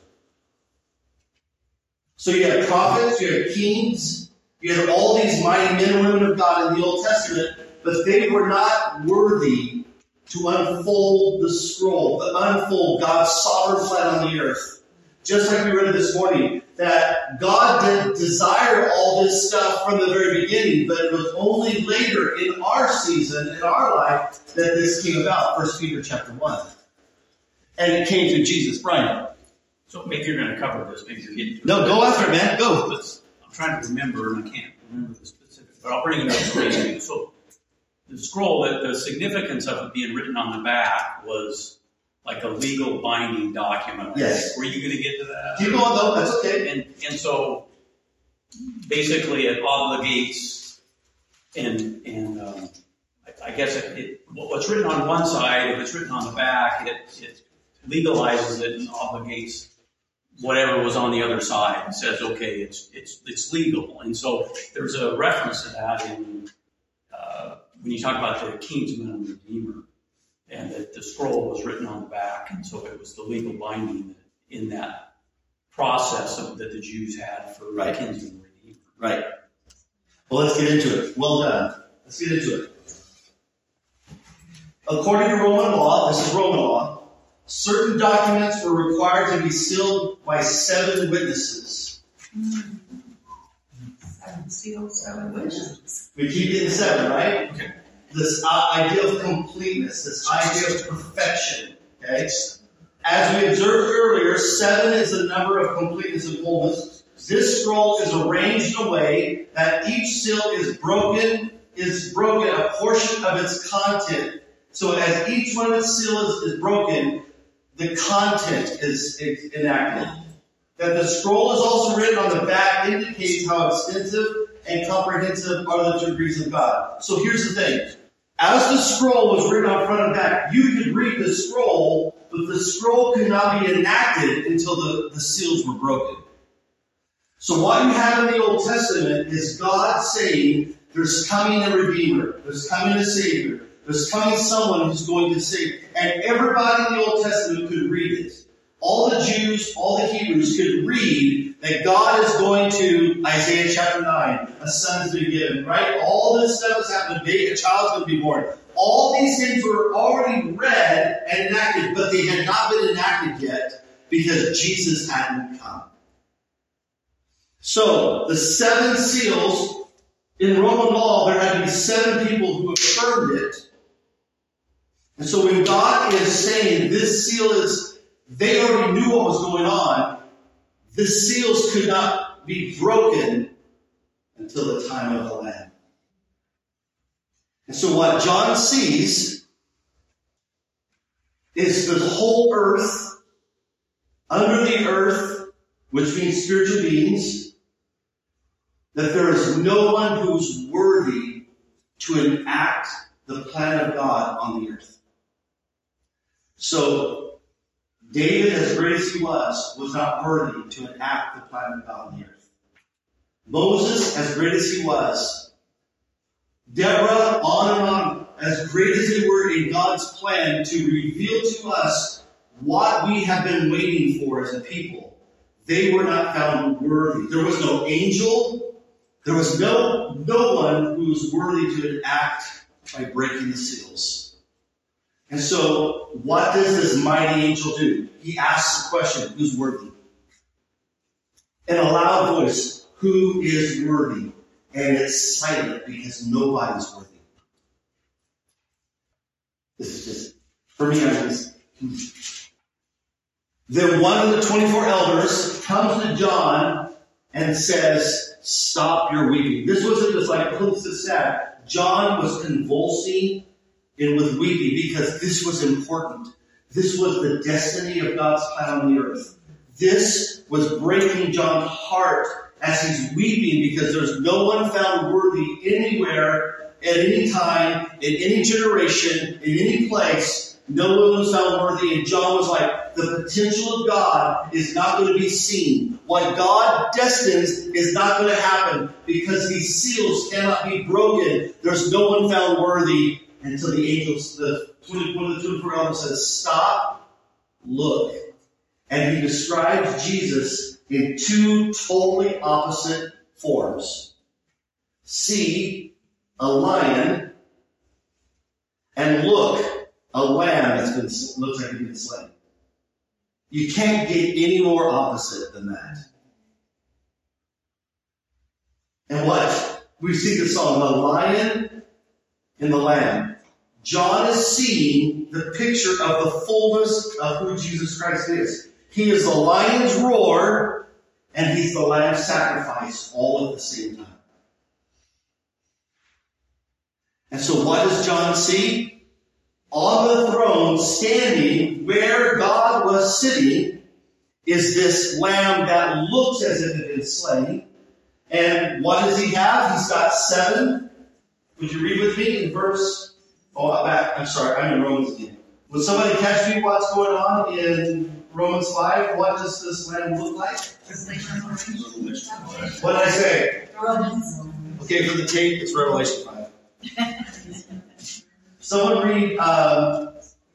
So you had prophets, you had kings, you had all these mighty men and women of God in the Old Testament, but they were not worthy to unfold the scroll, to unfold God's sovereign plan on the earth. Just like we read this morning, that God did desire all this stuff from the very beginning, but it was only later in our season, in our life, that this came about. First Peter chapter one. And it came through Jesus. Brian. So maybe you're going to cover this. Maybe you're getting to No, it. go after it, man. Go. Let's, I'm trying to remember, and I can't remember the specifics, but I'll bring it up for you. So the scroll, the, the significance of it being written on the back was like a legal binding document. Yes. Were you going to get to that? Keep going, though. That's okay. And and so basically it obligates, and and um, I, I guess it, it, what's written on one side, if it's written on the back, it, it legalizes it and obligates whatever was on the other side. It says, okay, it's it's it's legal. And so there's a reference to that in uh, when you talk about the kinsman and redeemer, and that the scroll was written on the back, and so it was the legal binding in that process of, that the Jews had for Right. kinsman and redeemer. Right. Well, let's get into it. Well done. Let's get into it. According to Roman law, this is Roman law, certain documents were required to be sealed by seven witnesses. Seven seals, seven witnesses. We keep getting seven, right? This uh, idea of completeness, this idea of perfection. Okay? As we observed earlier, seven is the number of completeness and fullness. This scroll is arranged in a way that each seal is broken, is broken a portion of its content. So as each one of its seals is, is broken, the content is enacted. That the scroll is also written on the back indicates how extensive and comprehensive are the degrees of God. So here's the thing. As the scroll was written on front and back, you could read the scroll, but the scroll could not be enacted until the, the seals were broken. So what you have in the Old Testament is God saying, there's coming a Redeemer, there's coming a Savior, there's coming someone who's going to save. And everybody in the Old Testament could read it. All the Jews, all the Hebrews could read that God is going to, Isaiah chapter nine, a son is to be given, right? All this stuff is happening. A child's going to be born. All these things were already read and enacted, but they had not been enacted yet because Jesus hadn't come. So, the seven seals, in Roman law, there had to be seven people who affirmed it. And so when God is saying this seal is, they already knew what was going on, the seals could not be broken until the time of the Lamb. And so what John sees is the whole earth, under the earth, which means spiritual beings, that there is no one who's worthy to enact the plan of God on the earth. So, David, as great as he was, was not worthy to enact the plan of God on the earth. Moses, as great as he was, Deborah, on and on, as great as they were in God's plan to reveal to us what we have been waiting for as a people, they were not found worthy. There was no angel. There was no, no one who was worthy to enact by breaking the seals. And so, what does this mighty angel do? He asks the question, who's worthy? In a loud voice, who is worthy? And it's silent because nobody's worthy. This is just, for me, I just... Then one of the twenty-four elders comes to John and says, stop your weeping. This wasn't just like, oh, this is sad. John was convulsing and with weeping because this was important. This was the destiny of God's plan on the earth. This was breaking John's heart as he's weeping because there's no one found worthy anywhere, at any time, in any generation, in any place. No one was found worthy. And John was like, the potential of God is not going to be seen. What God destines is not going to happen because these seals cannot be broken. There's no one found worthy until the angels, the twenty, one of the twenty-four elders says, stop, look. And he describes Jesus in two totally opposite forms. See a lion, and look, a lamb that's been looks like it's been slain. You can't get any more opposite than that. And what? We see the song, the lion and the lamb. John is seeing the picture of the fullness of who Jesus Christ is. He is the lion's roar, and he's the lamb's sacrifice all at the same time. And so what does John see? On the throne, standing where God was sitting, is this lamb that looks as if it had been slain. And what does he have? He's got seven. Would you read with me in verse... Oh, I'm back. I'm sorry. I'm in Romans again. Would somebody catch me what's going on in Romans five? What does this lamb look like? What did I say? Romans. Okay, for the tape, it's Revelation five. Someone read um,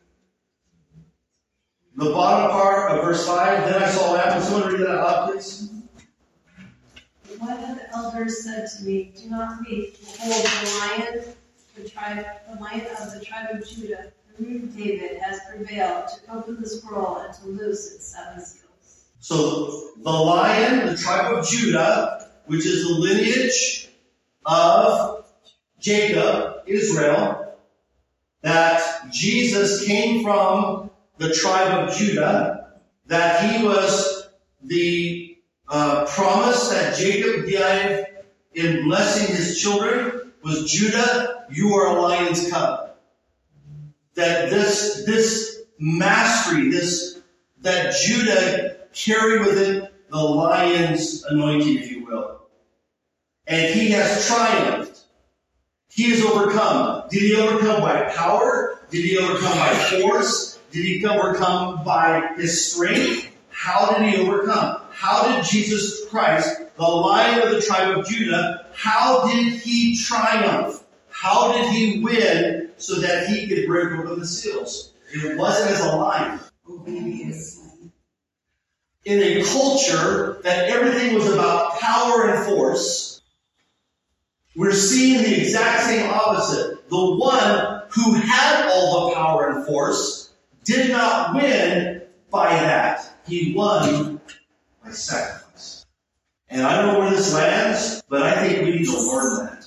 the bottom part of verse five. Then I saw a lamb. Would someone read that out, please? One of the elders said to me, do not weep. Behold, the lion, the tribe, the lion of the tribe of Judah, the root of David, has prevailed to open the scroll and to loose its seven seals. So the lion, the tribe of Judah, which is the lineage of Jacob, Israel, that Jesus came from the tribe of Judah, that he was the uh, promise that Jacob gave in blessing his children was, Judah, you are a lion's cub. That this, this mastery, this, that Judah carried with it the lion's anointing, if you will. And he has triumphed. He has overcome. Did he overcome by power? Did he overcome by force? Did he overcome by his strength? How did he overcome? How did Jesus Christ, the Lion of the tribe of Judah, how did he triumph? How did he win so that he could break open the seals? It wasn't as a lion. Obedience. In a culture that everything was about power and force, we're seeing the exact same opposite. The one who had all the power and force did not win by that. He won by sacrifice. And I don't know where this lands, but I think we need to learn that.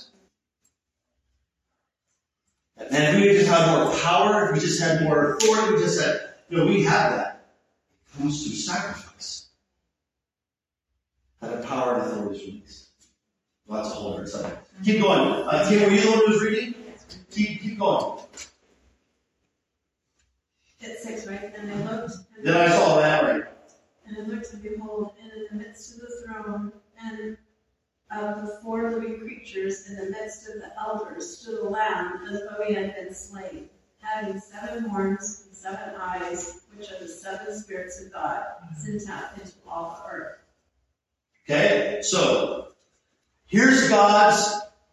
And if we just had more power, if we just had more authority, we just had, you know, we have that. It comes through sacrifice. That power and authority is released. Well, that's a whole different subject. Keep going. Uh, Kim, were you the one who was reading? Keep, keep going. It's six, right? And I looked. And Then I saw that, right? And I looked, and behold, and in the midst of the throne, and of the four living creatures, in the midst of the elders, stood a lamb as though he had been slain, having seven horns and seven eyes, which are the seven spirits of God, sent out into all the earth. Okay, so here's God's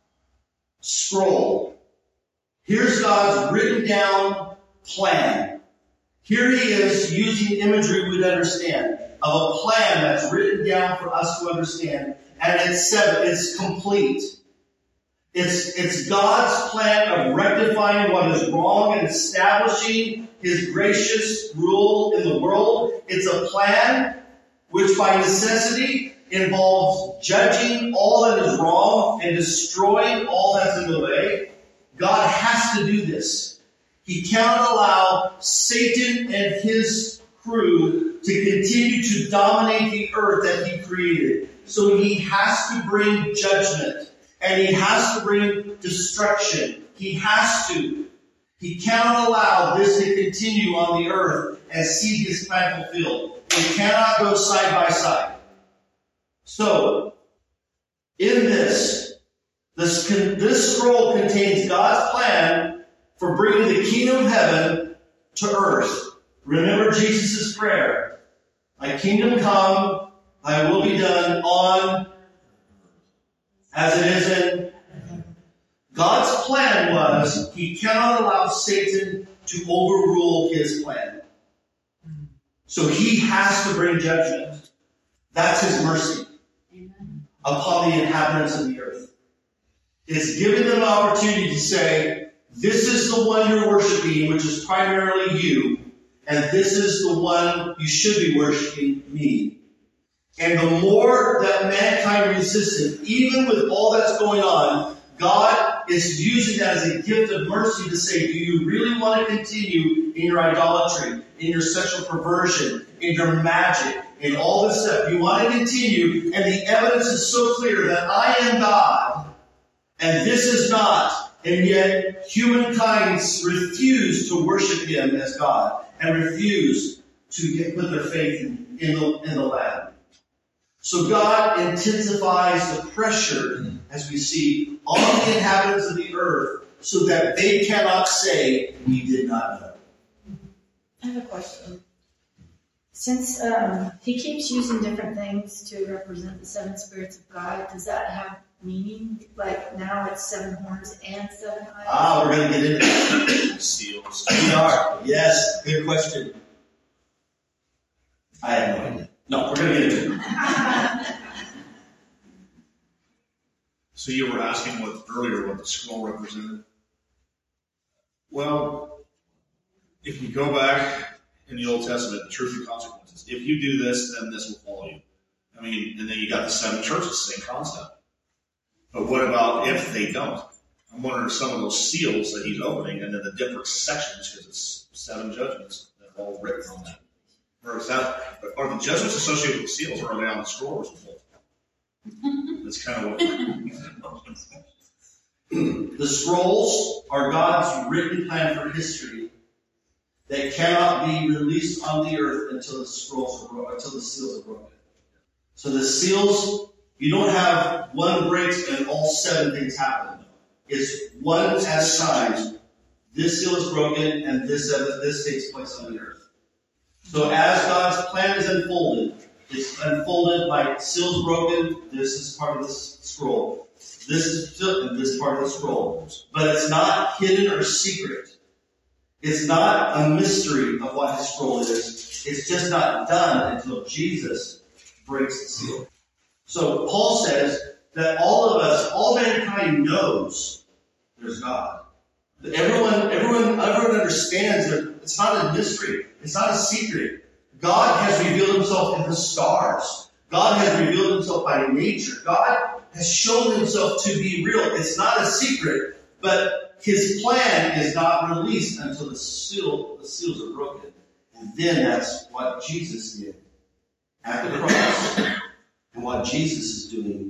scroll. Here's God's written down plan. Here he is using imagery we'd understand of a plan that's written down for us to understand. And it's seven. It's complete. It's, it's God's plan of rectifying what is wrong and establishing his gracious rule in the world. It's a plan which by necessity involves judging all that is wrong and destroying all that's in the way. God has to do this. He cannot allow Satan and his crew to continue to dominate the earth that he created. So he has to bring judgment. And he has to bring destruction. He has to. He cannot allow this to continue on the earth and see his plan fulfilled. It cannot go side by side. So, in this, this, this scroll contains God's plan for bringing the kingdom of heaven to earth. Remember Jesus' prayer. Thy kingdom come, thy will be done on as it is in. God's plan was he cannot allow Satan to overrule his plan. So he has to bring judgment. That's his mercy upon the inhabitants of the earth. It's giving them an opportunity to say, this is the one you're worshiping, which is primarily you, and this is the one you should be worshiping, me. And the more that mankind resisted, even with all that's going on, God is using that as a gift of mercy to say, do you really want to continue in your idolatry, in your sexual perversion, in your magic, in all this stuff? You want to continue, and the evidence is so clear that I am God, and this is not. And yet, humankind refuse to worship him as God, and refuse to get, put their faith in, in, the, in the Lamb. So God intensifies the pressure, as we see, on the inhabitants of the earth, so that they cannot say, we did not know. I have a question. Since um, he keeps using different things to represent the seven spirits of God, does that have meaning? Like now it's seven horns and seven eyes? Ah, we're going to get into that. Seals. We are. Yes, good question. I have no idea. No, we're going to get into it. So you were asking what earlier what the scroll represented? Well, if you go back in the Old Testament, the truth and consequences. If you do this, then this will follow you. I mean, and then you got the seven churches, same concept. But what about if they don't? I'm wondering some of those seals that he's opening, and then the different sections, because it's seven judgments that all written on that. Or is that, are the judgments associated with the seals, or are they on the scroll or something? That's kind of what. The scrolls are God's written plan for history that cannot be released on the earth until the scrolls are broken, until the seals are broken. So the seals, you don't have one breaks and all seven things happen. It's one as signs. This seal is broken and this this takes place on the earth. So as God's plan is unfolded, it's unfolded by seals broken. This is part of the scroll. This is and this part of the scroll. But it's not hidden or secret. It's not a mystery of what his scroll is. It's just not done until Jesus breaks the seal. So Paul says that all of us, all mankind knows there's God. Everyone, everyone, everyone understands that it's not a mystery. It's not a secret. God has revealed himself in the stars. God has revealed himself by nature. God has shown himself to be real. It's not a secret, but his plan is not released until the seal, the seals are broken. And then that's what Jesus did at the cross and what Jesus is doing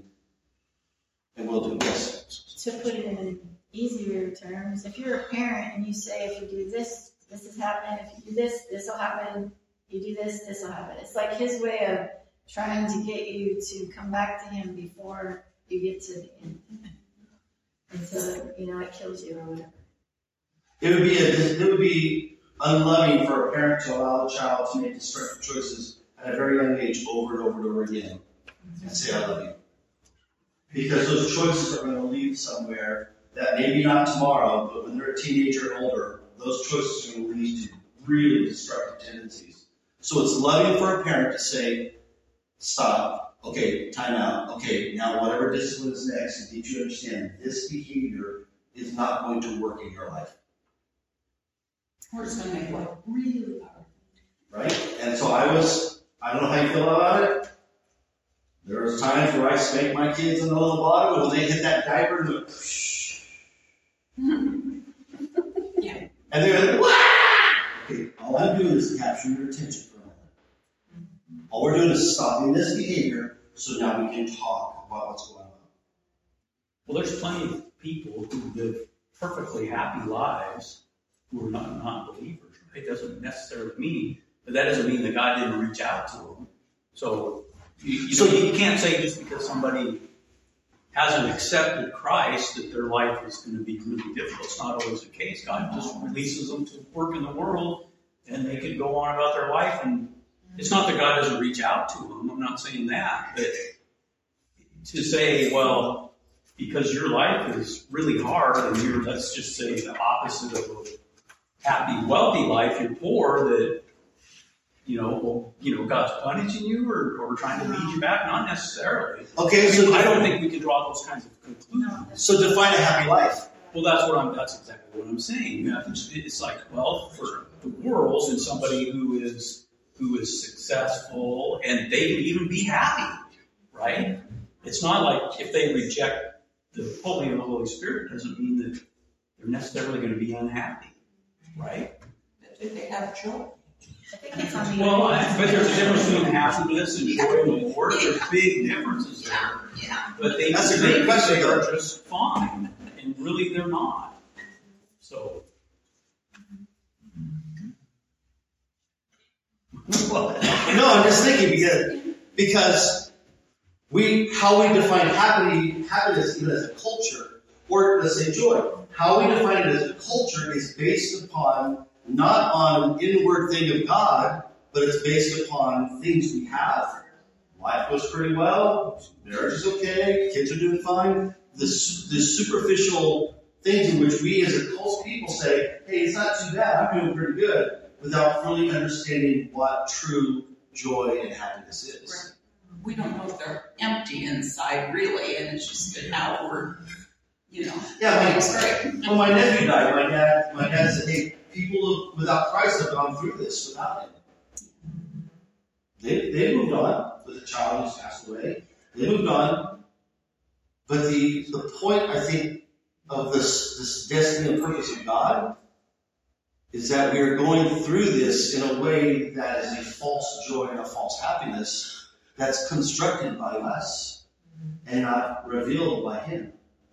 and will do next. To put it in easier terms, if you're a parent and you say, if you do this, this is happening. If you do this, this will happen. You do this, this will happen. It's like his way of trying to get you to come back to him before you get to the end. And so, you know, it kills you or whatever. It would be a, it would be unloving for a parent to allow the child to make destructive choices at a very young age over and over and over again and say, I love you. Because those choices are going to lead somewhere that maybe not tomorrow, but when they're a teenager and older, those choices are going to lead to really destructive tendencies. So it's loving for a parent to say, stop. Okay, time out. Okay, now whatever discipline is next, did you understand this behavior is not going to work in your life? Or it's going to make life really hard. Right? And so I was, I don't know how you feel about it. There was times where I spanked my kids on the little bottom, and when they hit that diaper, and the Yeah. And they're like, Wah! Okay, all I'm doing is capturing your attention for a moment. All we're doing is stopping this behavior so now we can talk about what's going on. Well, there's plenty of people who live perfectly happy lives who are not non-believers. It doesn't necessarily mean, but that doesn't mean that God didn't reach out to them. So, you, you, So- know, you can't say just because somebody hasn't accepted Christ that their life is going to be really difficult. It's not always the case. God just releases them to work in the world, and they can go on about their life. And it's not that God doesn't reach out to them. I'm not saying that. But to say, well, because your life is really hard, and you're, let's just say, the opposite of a happy, wealthy life, you're poor, that, you know, well, you know, God's punishing you or, or trying to lead you back? Not necessarily. Okay, so I don't think we can draw those kinds of conclusions. So define a happy life. Well, that's what I'm. That's exactly what I'm saying. You have to, it's like, well, for the world and somebody who is who is successful, and they can even be happy, right? It's not like if they reject the Holy and the Holy Spirit, doesn't mean that they're necessarily going to be unhappy, right? If they have joy. I think it's on the Well, I, but there's a difference between happiness and joy in the Lord. There's big differences there. Yeah. But they, That's a they, great question, they are though. just fine, and really they're not. So. No, I'm just thinking because because we how we define happy happiness even as a culture, or let's say joy, how we define it as a culture is based upon not on an inward thing of God, but it's based upon things we have. Life goes pretty well, marriage is okay, kids are doing fine. The, su- the superficial things in which we as a cult people say, hey, it's not too bad, I'm doing pretty good, without fully understanding what true joy and happiness is. We don't know if they're empty inside, really, and it's just an outward, you know. Yeah, my, it's great. when my nephew died, my dad, my dad said, hey, people without Christ have gone through this without him. They, they moved on with a child who's passed away. They moved on. But the, the point, I think, of this, this destiny and purpose of God is that we are going through this in a way that is a false joy and a false happiness that's constructed by us and not revealed by Him.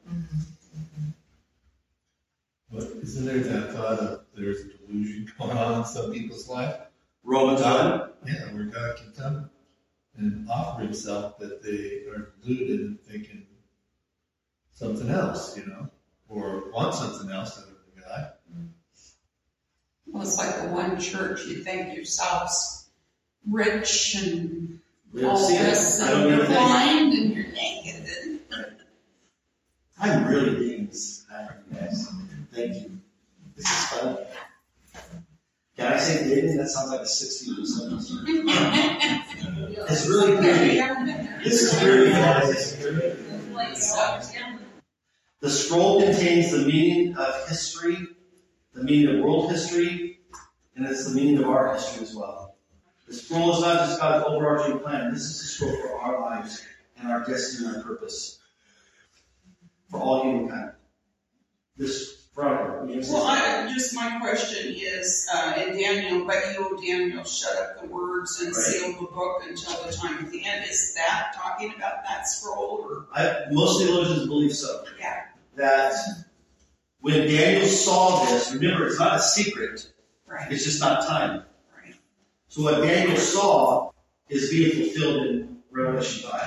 But isn't there that thought of there's a delusion going on in some people's life? Romans one. Yeah, where God can come and offer Himself, that they are deluded and thinking something else, you know, or want something else out of the God. Well, it's like the one church, you think yourself's rich and We don't all see this, it. I don't and you're even think. blind and you're naked. And I'm really digging this. Guys. Thank you. This is fun. Can I say digging? That sounds like a sixties or seventies. It's really good. This is really fun. like stuff. The scroll contains the meaning of history, the meaning of world history, and it's the meaning of our history as well. The scroll is not just God's overarching plan. This is a scroll for our lives and our destiny and our purpose. For all humankind. This Veronica, you Well, I, just my question is, uh, in Daniel, but you, O Daniel, shut up the words and Right. seal the book until the time of the end. Is that talking about that scroll, or? I, most theologians believe so. Yeah. That when Daniel saw this, remember, it's not a secret. Right. It's just not time. Right. So what Daniel saw is being fulfilled in Revelation five.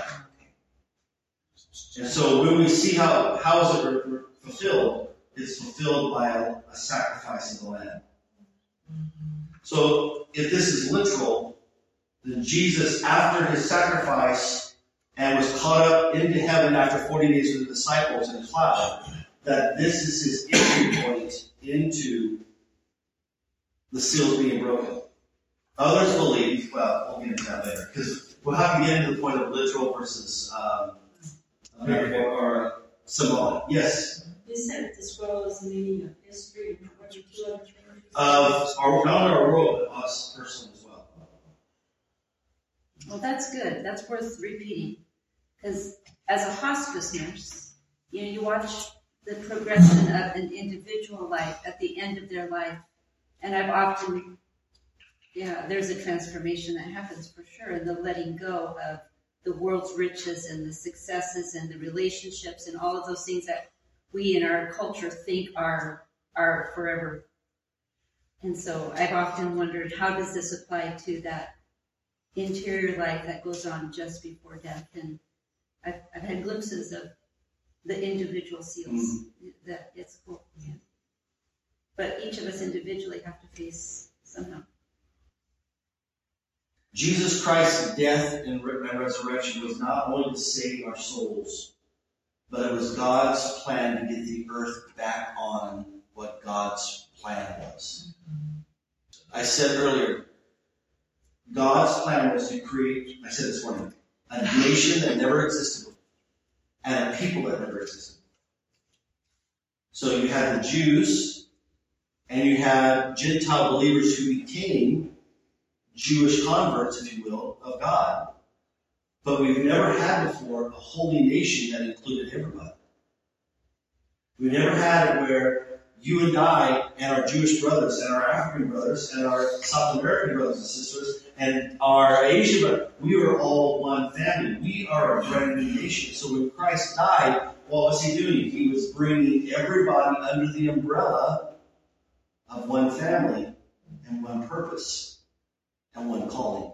And so when we see how, how is it re- re- fulfilled, it's fulfilled by a, a sacrifice of the Lamb. So if this is literal, then Jesus, after his sacrifice and was caught up into heaven after forty days with the disciples in a cloud, that this is his entry point into the seals being broken. Others believe, well, we'll get into that later, because we'll have to get into the point of literal versus um, metaphor or symbolic. Yes. You said the scroll is the meaning of history, and what are two other things? Of our, not our world, but us personally as well. Well, that's good. That's worth repeating. Because as a hospice nurse, you know, you watch the progression of an individual life at the end of their life. And I've often, yeah, there's a transformation that happens for sure, and the letting go of the world's riches and the successes and the relationships and all of those things that we in our culture think are are forever. And so I've often wondered, how does this apply to that interior life that goes on just before death? And I've, I've had glimpses of the individual seals. Mm-hmm. That it's cool. Yeah. But each of us individually have to face somehow. Jesus Christ's death and resurrection was not only to save our souls, but it was God's plan to get the earth back on what God's plan was. I said earlier, God's plan was to create, I said this morning, a nation that never existed before, and a people that never existed. So you had the Jews, and you had Gentile believers who became Jewish converts, if you will, of God. But we've never had before a holy nation that included everybody. We've never had it where you and I and our Jewish brothers and our African brothers and our South American brothers and sisters and our Asian brothers, we are all one family. We are a brand new nation. So when Christ died, what was he doing? He was bringing everybody under the umbrella of one family and one purpose and one calling.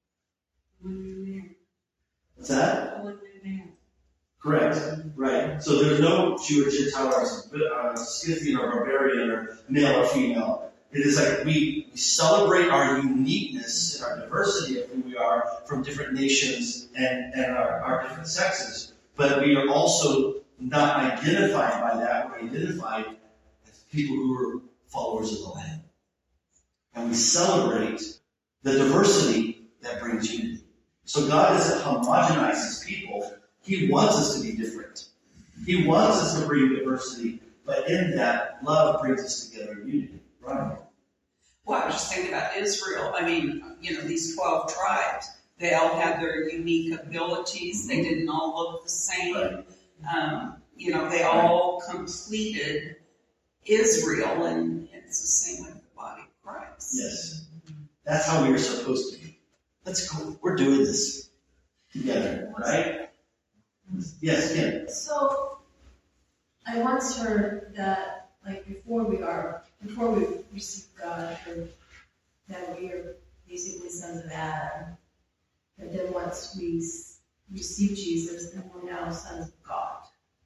What's that? Correct. Right. So there's no Jew or Gentile or uh, Scythian or barbarian or male or female. It is like we, we celebrate our uniqueness and our diversity of who we are from different nations and, and our, our different sexes. But we are also not identified by that. We're identified as people who are followers of the Lamb. And we celebrate the diversity that brings unity. So God doesn't homogenize his people. He wants us to be different. He wants us to bring diversity, but in that, love brings us together in unity. Right? Well, I was just thinking about Israel. I mean, you know, these twelve tribes, they all had their unique abilities. They didn't all look the same. Right. Um, you know, they all completed Israel, and it's the same with body of Christ. Yes. That's how we are supposed to be. That's cool. We're doing this together, right? Yes, Kim. So, I once heard that, like, before we are, before we receive God, or that we are basically sons of Adam, and then once we s- receive Jesus, then we're now sons of God.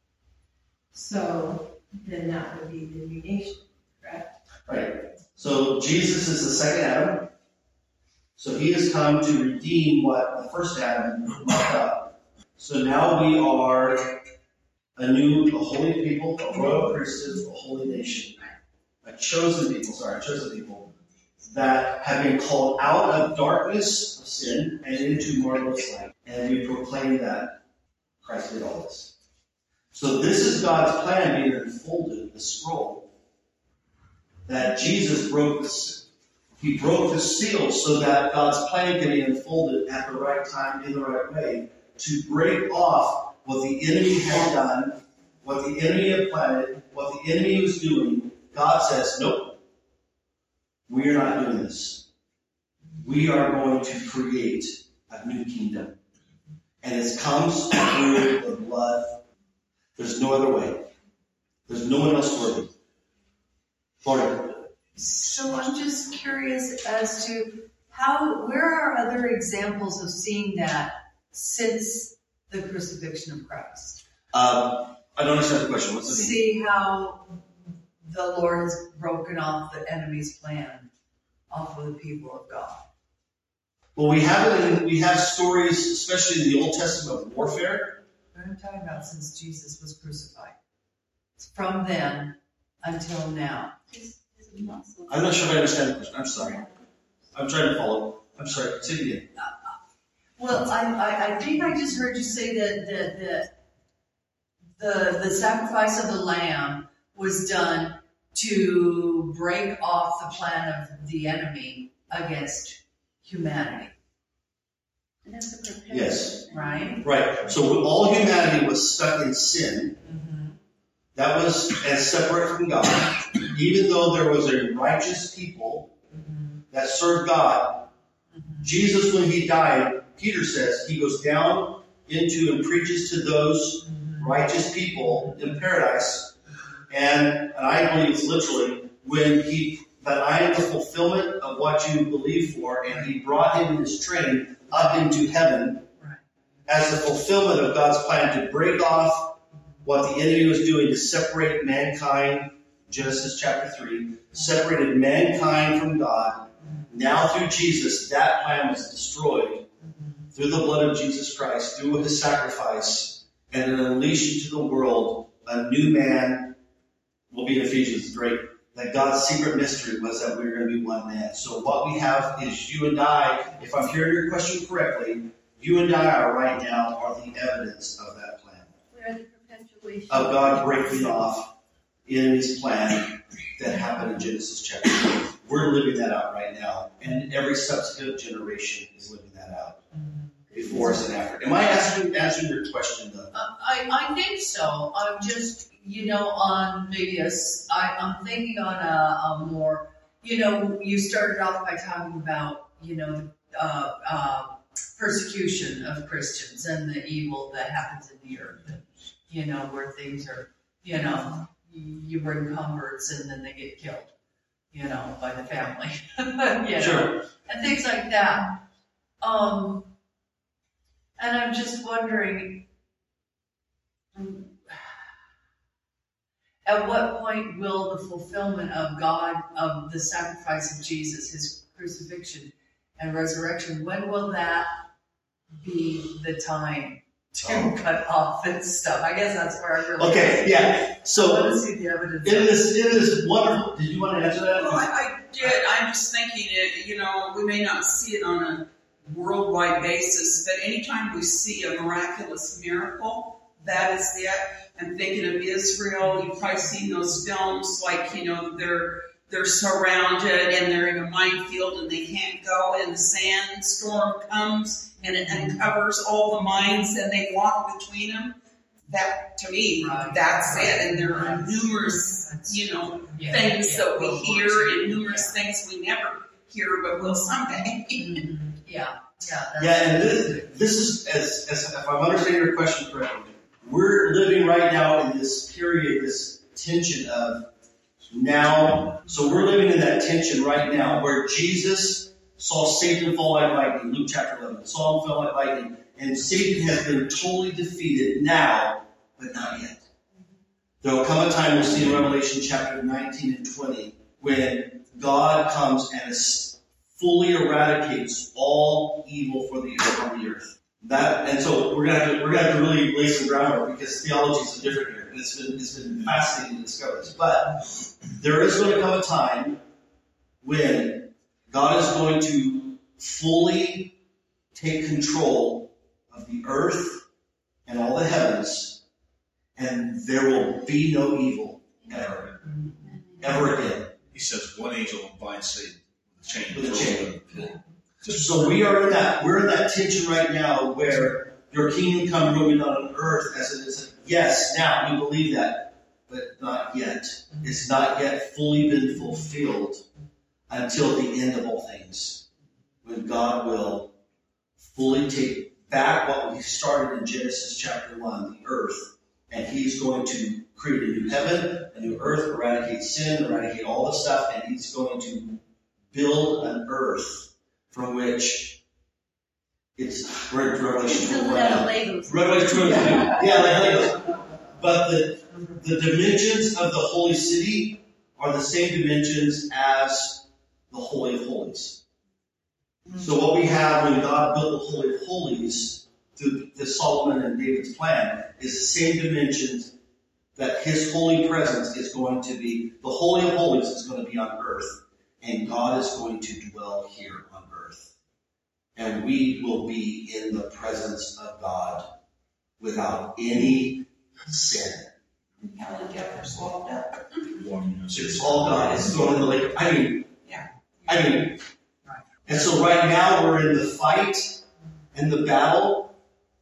So, then that would be the new nation, correct? Right. So Jesus is the second Adam. So he has come to redeem what the first Adam mucked up. So now we are a new, a holy people, a royal priesthood, a holy nation. A chosen people, sorry, a chosen people that have been called out of darkness of sin and into marvelous light. And we proclaim that Christ did all this. So this is God's plan being unfolded, the scroll, that Jesus broke the, he broke the seal so that God's plan can be unfolded at the right time, in the right way, to break off what the enemy had done, what the enemy had planted, what the enemy was doing. God says, nope, we are not doing this. We are going to create a new kingdom. And it comes through the blood. There's no other way. There's no one else worthy. Lord. So I'm just curious as to how, where are other examples of seeing that since the crucifixion of Christ? Um, I don't understand the question. What's the meaning? See how the Lord has broken off the enemy's plan off of the people of God. Well, we have it in, we have stories, especially in the Old Testament, of warfare. What I'm talking about since Jesus was crucified. It's from then until now. I'm not sure if I understand the question. I'm sorry. I'm trying to follow. I'm sorry. Say it again. Well, I, I, I think I just heard you say that the, the, the, the sacrifice of the lamb was done to break off the plan of the enemy against humanity. And that's a perpetual. Yes. Right? Right. So when all humanity was stuck in sin, Mm-hmm. that was as separate from God. Even though there was a righteous people Mm-hmm. that served God, Mm-hmm. Jesus, when he died, Peter says, he goes down into and preaches to those Mm-hmm. righteous people in paradise. And, and I believe it's literally when he, that I am the fulfillment of what you believe for, and he brought him in his train up into heaven Right. as the fulfillment of God's plan to break off what the enemy was doing to separate mankind. Genesis chapter three, separated mankind from God. Now through Jesus, that plan was destroyed through the blood of Jesus Christ, through his sacrifice, and then unleashed into the world a new man. Will be in Ephesians three. That God's secret mystery was that we were going to be one man. So what we have is you and I, if I'm hearing your question correctly, you and I are right now are the evidence of that plan. We are the perpetuation Of God breaking off in his plan that happened in Genesis chapter three. We're living that out right now. And every subsequent generation is living that out. Before us and after. Am I asking, answering your question though? Uh, I, I think so. I'm just, you know, on maybe a, s- I, I'm thinking on a, a more, you know, you started off by talking about, you know, uh, uh, persecution of Christians and the evil that happens in the earth. And, you know, where things are, you know, you, you bring converts and then they get killed, you know, by the family, you know, Sure. and things like that. Um, and I'm just wondering, at what point will the fulfillment of God, of the sacrifice of Jesus, his crucifixion and resurrection, when will that be the time to Oh. cut off and stuff? I guess that's where I really Okay, yeah. I want So to see the evidence. it is, it is wonderful. Did you want to answer that? Well, I, I did. I'm just thinking it, you know, we may not see it on a worldwide basis, but anytime we see a miraculous miracle, that is it. I'm thinking of Israel. You've probably seen those films, like, you know, they're they're surrounded and they're in a minefield and they can't go, and the sandstorm comes and it uncovers all the mines and they walk between them. that, to me, Right. that's it. And there are numerous, you know, Yeah, things yeah, that we we'll hear work and it. numerous things we never hear but will someday. Mhm. Yeah, yeah. that's- Yeah, and this, this is, as, as if I'm understanding your question correctly, we're living right now in this period, this tension of now, so we're living in that tension right now where Jesus saw Satan fall like lightning, Luke chapter eleven, saw him fall like lightning, and Satan has been totally defeated now, but not yet. There will come a time, we'll see in Revelation chapter nineteen and twenty, when God comes and is fully eradicates all evil for the earth on the earth. That, and so we're gonna have to, we're gonna have to really lay some groundwork because theology is different here, and it's been it's been fascinating to discover this. But there is going to come a time when God is going to fully take control of the earth and all the heavens, and there will be no evil ever, ever again. He says one angel binds Satan with a chain. With a chain. So we are in that, we're in that tension right now where your kingdom come ruling on earth as it is. Yes, now we believe that, but not yet. It's not yet fully been fulfilled until the end of all things, when God will fully take back what we started in Genesis chapter one, the earth, and He's going to create a new heaven, a new earth, eradicate sin, eradicate all the stuff, and He's going to build an earth from which it's, we're in Revelation Build it twenty-one out now. of Legos. Revelation twenty-two. Yeah, like Legos. But the, the dimensions of the holy city are the same dimensions as the Holy of Holies. So what we have when God built the Holy of Holies through the Solomon and David's plan is the same dimensions that His holy presence is going to be. The Holy of Holies is going to be on earth, and God is going to dwell here on earth. And we will be in the presence of God without any sin. Helen Jeffers walked up. It's all God. It's thrown in the lake. I mean, Yeah. I mean, and so right now we're in the fight and the battle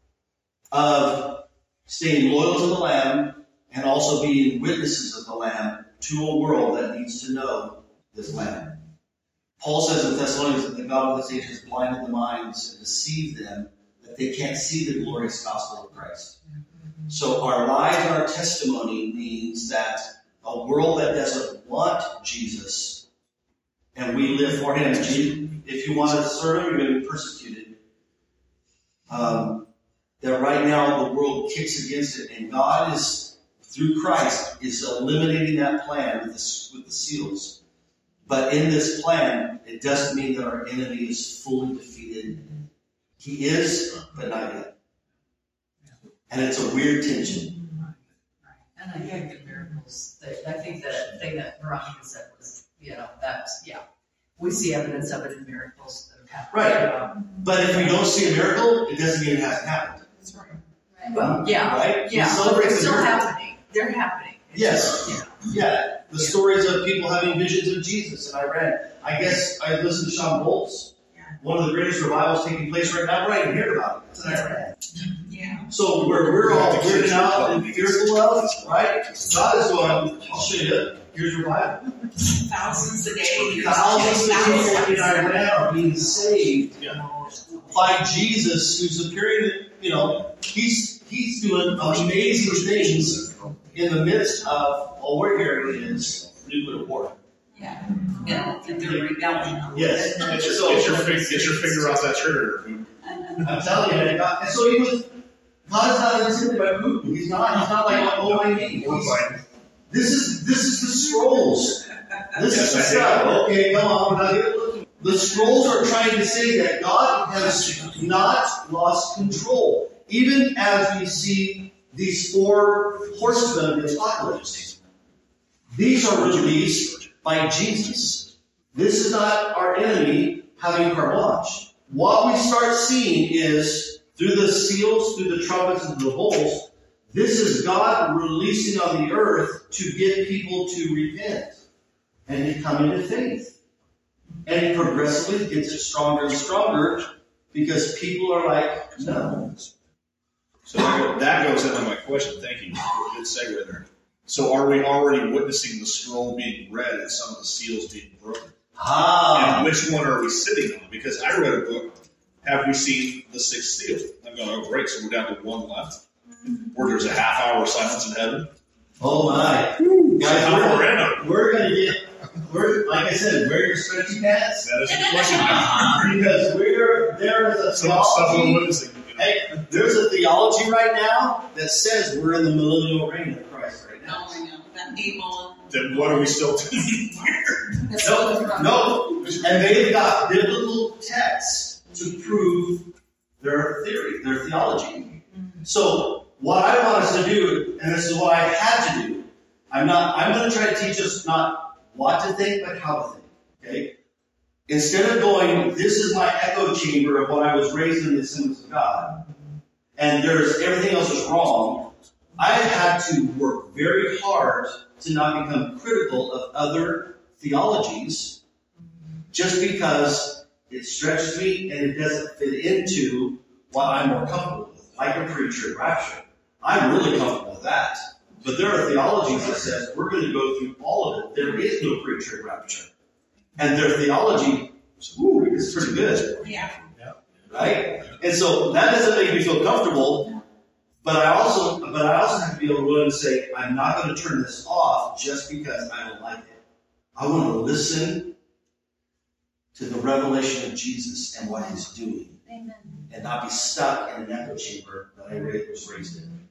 of staying loyal to the Lamb and also being witnesses of the Lamb to a world that needs to know this Lamb. Paul says in Thessalonians that the God of this age has blinded the minds and deceived them that they can't see the glorious gospel of Christ. So our lives and our testimony means that a world that doesn't want Jesus and we live for Him. If you want to serve Him, you're going to be persecuted. Um, that right now the world kicks against it, and God is, through Christ, is eliminating that plan with the, with the seals. But in this plan, it doesn't mean that our enemy is fully defeated. He is, but not yet. And it's a weird tension. And I think the miracles, that- I think the thing that Veronica said was, you know, that's, yeah. We see evidence of it in miracles that have happened. Right. But if we don't see a miracle, it doesn't mean it hasn't happened. That's right. Well, yeah, Right? We yeah, but celebrate they're the still miracle. happening. They're happening. It's Yes. just, yeah. Yeah, the stories of people having visions of Jesus in Iran. I guess I listened to Sean Bolt's. One of the greatest revivals taking place right now. Right, you heard about it. It's in Iran. Yeah. So where we're all weirded out and fearful of, right? God is going, I'll show you. Here's revival. Thousands a day. Thousands of people in Iran are being saved by Jesus, who's appearing. You know, he's he's doing amazing things in the midst of all we're hearing is nuclear war. Yeah. Yeah. And they're rebelling. Yes. Get your, get your, finger, get your finger off that trigger. I'm telling you, man. God, and so he was. God is not intimidated by Putin. He's not. He's not like, oh my God. He's- This is this is the scrolls. This is the stuff. Okay, come on. We're not here looking. The scrolls are trying to say that God has not lost control, even as we see these four horsemen of the apocalypse. These are released by Jesus. This is not our enemy having carte blanche. What we start seeing is through the seals, through the trumpets, and the bowls. This is God releasing on the earth to get people to repent and to come into faith. And it progressively gets stronger and stronger because people are like, no. So that go- that goes into my question. Thank you. Good segue there. So are we already witnessing the scroll being read and some of the seals being broken? Ah. And which one are we sitting on? Because I read a book, Have We Seen the Sixth Seal? I'm going, oh great, so we're down to one left. Or there's a half hour of silence in heaven. Oh my. Guys, How far in we're, them? we're gonna get, we're, like I said, wear your stretchy pants. That is the question. Because we're, there is a Some stuff we're theology, witnessing. You know? hey, there's a theology right now that says we're in the millennial reign of Christ right now. Oh, I know, that Amon. Then what are we still doing here? No, no, and they've got biblical texts to prove their theory, their theology. So what I want us to do, and this is what I had to do, I'm not, I'm going to try to teach us not what to think, but how to think. Okay? Instead of going, this is my echo chamber of what I was raised in the Assemblies of God, and there's everything else is wrong, I had to work very hard to not become critical of other theologies just because it stretches me and it doesn't fit into what I'm more comfortable with, like a pre-trib rapture. I'm really comfortable with that. But there are theologies that says we're going to go through all of it. There is no pre-trib rapture. And their theology, ooh, is pretty good. Yeah. Right? And so that doesn't make me feel comfortable, but I also but I also have to be able to willing to say, I'm not going to turn this off just because I don't like it. I want to listen to the revelation of Jesus and what he's doing. Amen. And not be stuck in an echo chamber that I was raised in.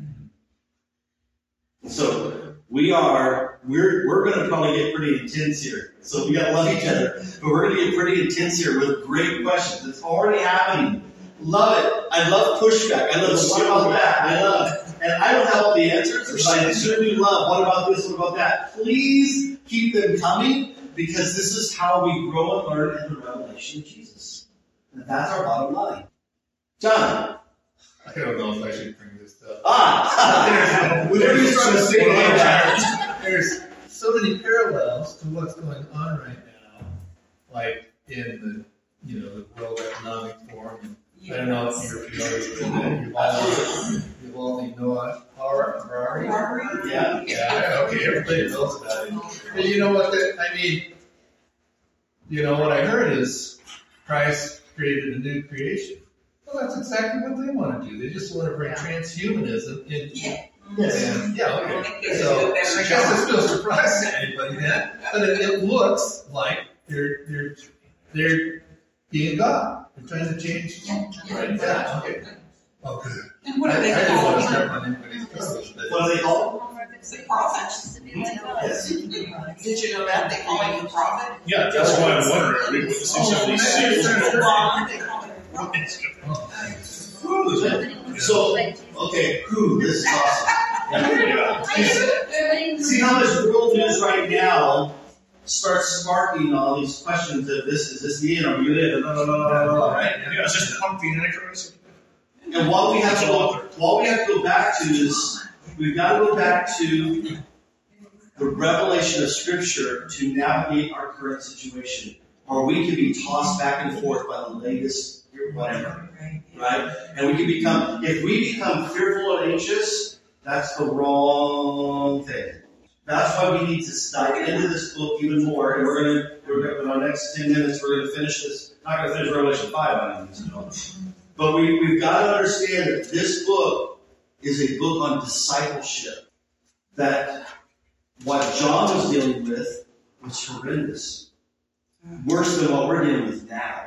So we are, we're, we're going to probably get pretty intense here. So we got to love each other. But we're going to get pretty intense here with great questions. It's already happening. Love it. I love pushback. I love what about that? I love, and I don't have all the answers, but I sure do love what about this, what about that. Please keep them coming because this is how we grow and learn in the revelation of Jesus. And that's our bottom line. John. I don't know if I should bring this up. Ah! Whatever you're trying to say there. There's so many parallels to what's going on right now, like in the, you know, the World Economic Forum. And I don't know if you're familiar with that. You've all, you've all know Harari. Harari? Yeah. Yeah, okay, everybody knows about it. But you know what, the, I mean, you know, what I heard is Christ created a new creation. Well, that's exactly what they want to do. They just want to bring transhumanism in. Yeah. And, yeah, I okay. think they So, do a I better guess job. it's no surprise to anybody that, but it, it looks like they're, they're, they're being God. They're trying to change. Yeah, yeah. Right, yeah, okay. Okay. And what I, are they I didn't want to called? step on anybody's toes, but. What do they call The prophets. Yes. Did you know that? They call him the prophet. Yeah, that's why I'm wondering, are we witnessing some of these seals? Ron, they call him What is going on? it? So, okay, whew, this is awesome. Yeah. See how much world news right now starts sparking all these questions of this, is this the end, are we in, blah, blah, blah, blah, blah, right? Yeah, it's just pumping Antichrist. And what we have to go, what we have to go back to is, we've got to go back to the revelation of Scripture to navigate our current situation, or we can be tossed back and forth by the latest whatever, right? And we can become, if we become fearful and anxious, that's the wrong thing. That's why we need to dive into this book even more, and we're gonna, we're gonna, in our next ten minutes, we're gonna finish this. Not gonna finish Revelation five, I don't think so. But we, we've got to understand that this book is a book on discipleship. That what John was dealing with was horrendous. Worse than what we're dealing with now.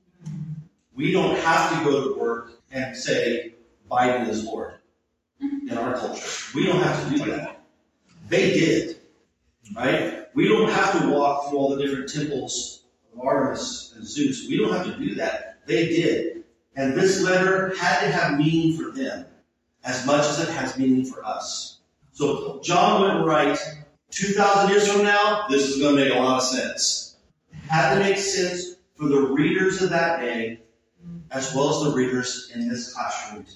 We don't have to go to work and say, Biden is Lord in our culture. We don't have to do that. They did. Right? We don't have to walk through all the different temples of Artemis and Zeus. We don't have to do that. They did. And this letter had to have meaning for them as much as it has meaning for us. So John wouldn't write, two thousand years from now, this is going to make a lot of sense. It had to make sense for the readers of that day as well as the readers in this classroom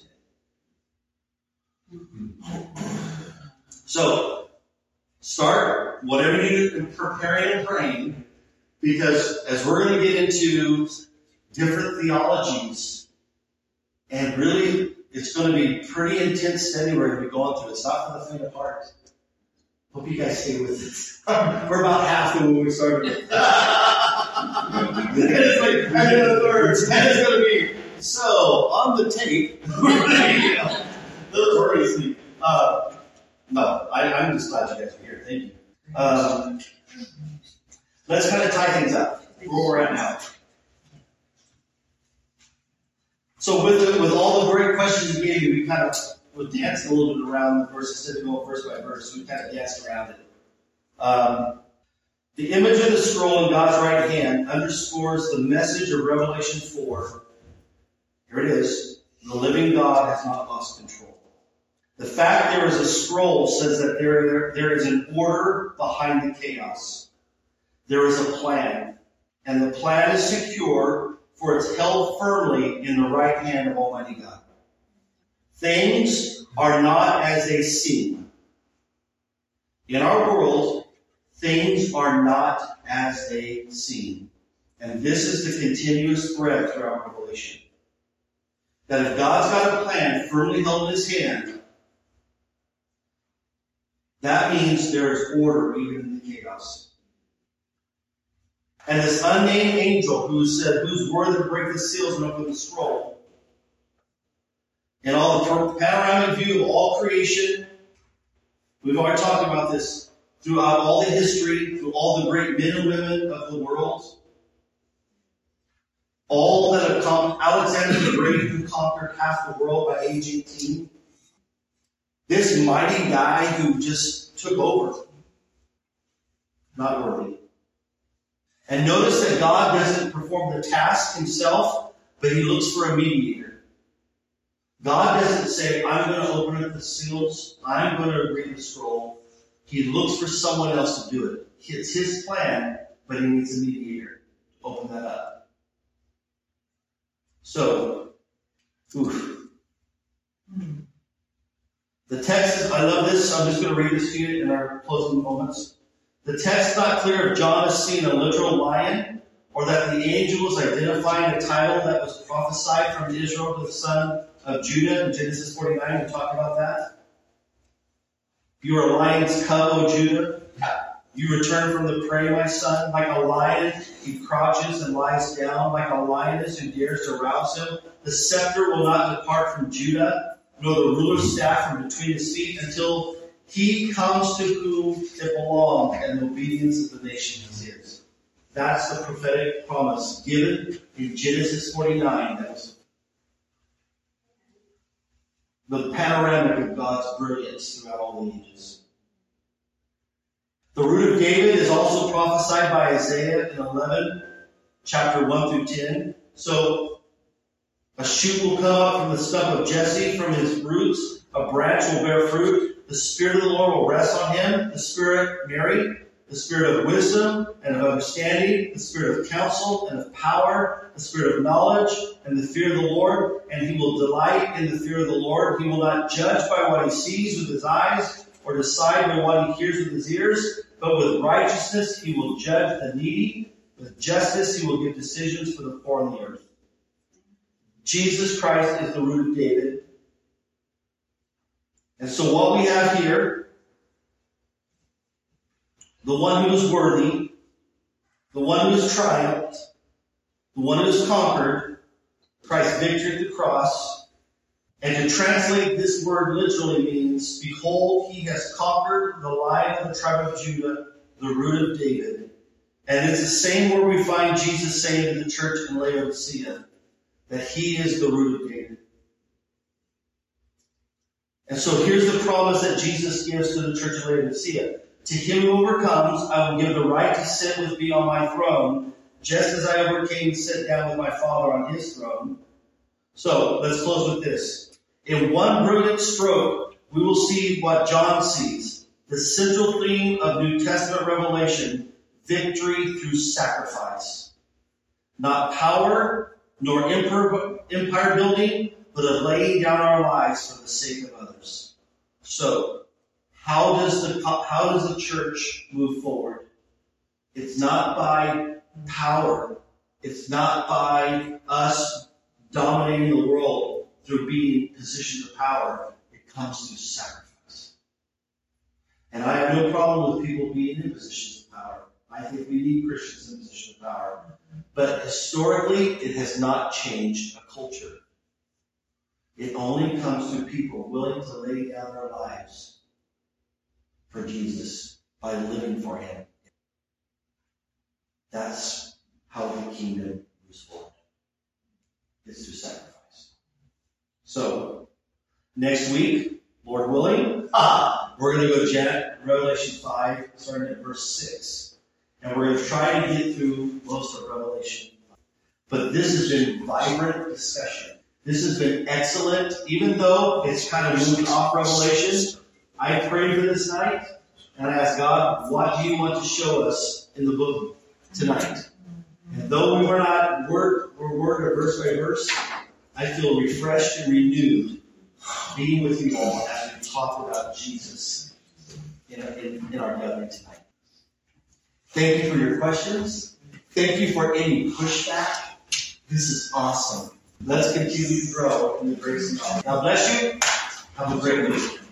today. So start whatever you do, preparing and praying, because as we're going to get into different theologies and really It's going to be pretty intense study we're going to be going through. It's not for the faint of heart. Hope you guys stay with us. We're about half through when we started. It's like, and then the thirds, and it's going to be, so, on the tape, you know, those are crazy. Uh, no, I, I'm just glad you guys are here. Thank you. Um, let's kind of tie things up where we're at now. So with the, with all the great questions you gave me, we kind of we danced a little bit around the verse instead of going verse by verse. We kind of danced around it. Um, the image of the scroll in God's right hand underscores the message of Revelation four. Here it is. The living God has not lost control. The fact there is a scroll says that there, there is an order behind the chaos. There is a plan. And the plan is secure, for it's held firmly in the right hand of Almighty God. Things are not as they seem. In our world, things are not as they seem. And this is the continuous thread throughout Revelation. That if God's got a plan firmly held in his hand, that means there is order even in the chaos. And this unnamed angel who said, who's worthy to break the seals and open the scroll, and all the panoramic view of all creation, we've already talked about this throughout all the history, through all the great men and women of the world, all that have come, Alexander the Great who conquered half the world by age eighteen, this mighty guy who just took over, not worthy. And notice that God doesn't perform the task himself, but he looks for a mediator. God doesn't say, I'm going to open up the seals, I'm going to read the scroll. He looks for someone else to do it. It's his plan, but he needs a mediator to open that up. So, oof. The text is, I love this, I'm just going to read this to you in our closing moments. The text is not clear if John is seeing a literal lion, or that the angel was identifying a title that was prophesied from Israel to the son of Judah in Genesis forty-nine. We talked about that. You are a lion's cub, O Judah. You return from the prey, my son. Like a lion, he crouches and lies down. Like a lioness who dares to rouse him. The scepter will not depart from Judah, nor the ruler's staff from between his feet, until he comes to whom it belongs, and the obedience of the nations is his. That's the prophetic promise given in Genesis forty-nine. That was the panoramic of God's brilliance throughout all the ages. The root of David is also prophesied by Isaiah in eleven, chapter one through ten. So, a shoot will come up from the stump of Jesse, from his roots a branch will bear fruit. The Spirit of the Lord will rest on him, the Spirit, Mary, the Spirit of wisdom and of understanding, the Spirit of counsel and of power, the Spirit of knowledge and the fear of the Lord. And he will delight in the fear of the Lord. He will not judge by what he sees with his eyes, or decide by what he hears with his ears, but with righteousness he will judge the needy. With justice he will give decisions for the poor on the earth. Jesus Christ is the root of David. And so what we have here, the one who is worthy, the one who has triumphed, the one who has conquered, Christ's victory at the cross. And to translate this word literally means, behold, he has conquered the Lion of the tribe of Judah, the root of David. And it's the same word we find Jesus saying to the church in Laodicea, that he is the root of David. And so here's the promise that Jesus gives to the church of Laodicea. To him who overcomes, I will give the right to sit with me on my throne, just as I overcame and sat down with my Father on his throne. So let's close with this. In one brilliant stroke, we will see what John sees. The central theme of New Testament revelation, victory through sacrifice. Not power, nor empire building, but of laying down our lives for the sake of others. So, how does the how does the church move forward? It's not by power. It's not by us dominating the world. through being in positions of power. It comes through sacrifice. And I have no problem with people being in positions of power. I think we need Christians in positions of power. But historically, it has not changed a culture. It only comes through people willing to lay down their lives for Jesus by living for him. That's how the kingdom was formed. It's through sacrifice. So, next week, Lord willing, ah, we're going to go to Jan- Revelation five, starting at verse six. And we're going to try to get through most of Revelation. But this has been vibrant discussion. This has been excellent. Even though it's kind of moving off Revelation, I prayed for this night, and I asked God, what do you want to show us in the book tonight? And though we were not word for word or verse by verse, I feel refreshed and renewed being with you all as we talk about Jesus in, in, in our gathering tonight. Thank you for your questions. Thank you for any pushback. This is awesome. Let's continue to grow in the grace of God. God bless you. Have a great week.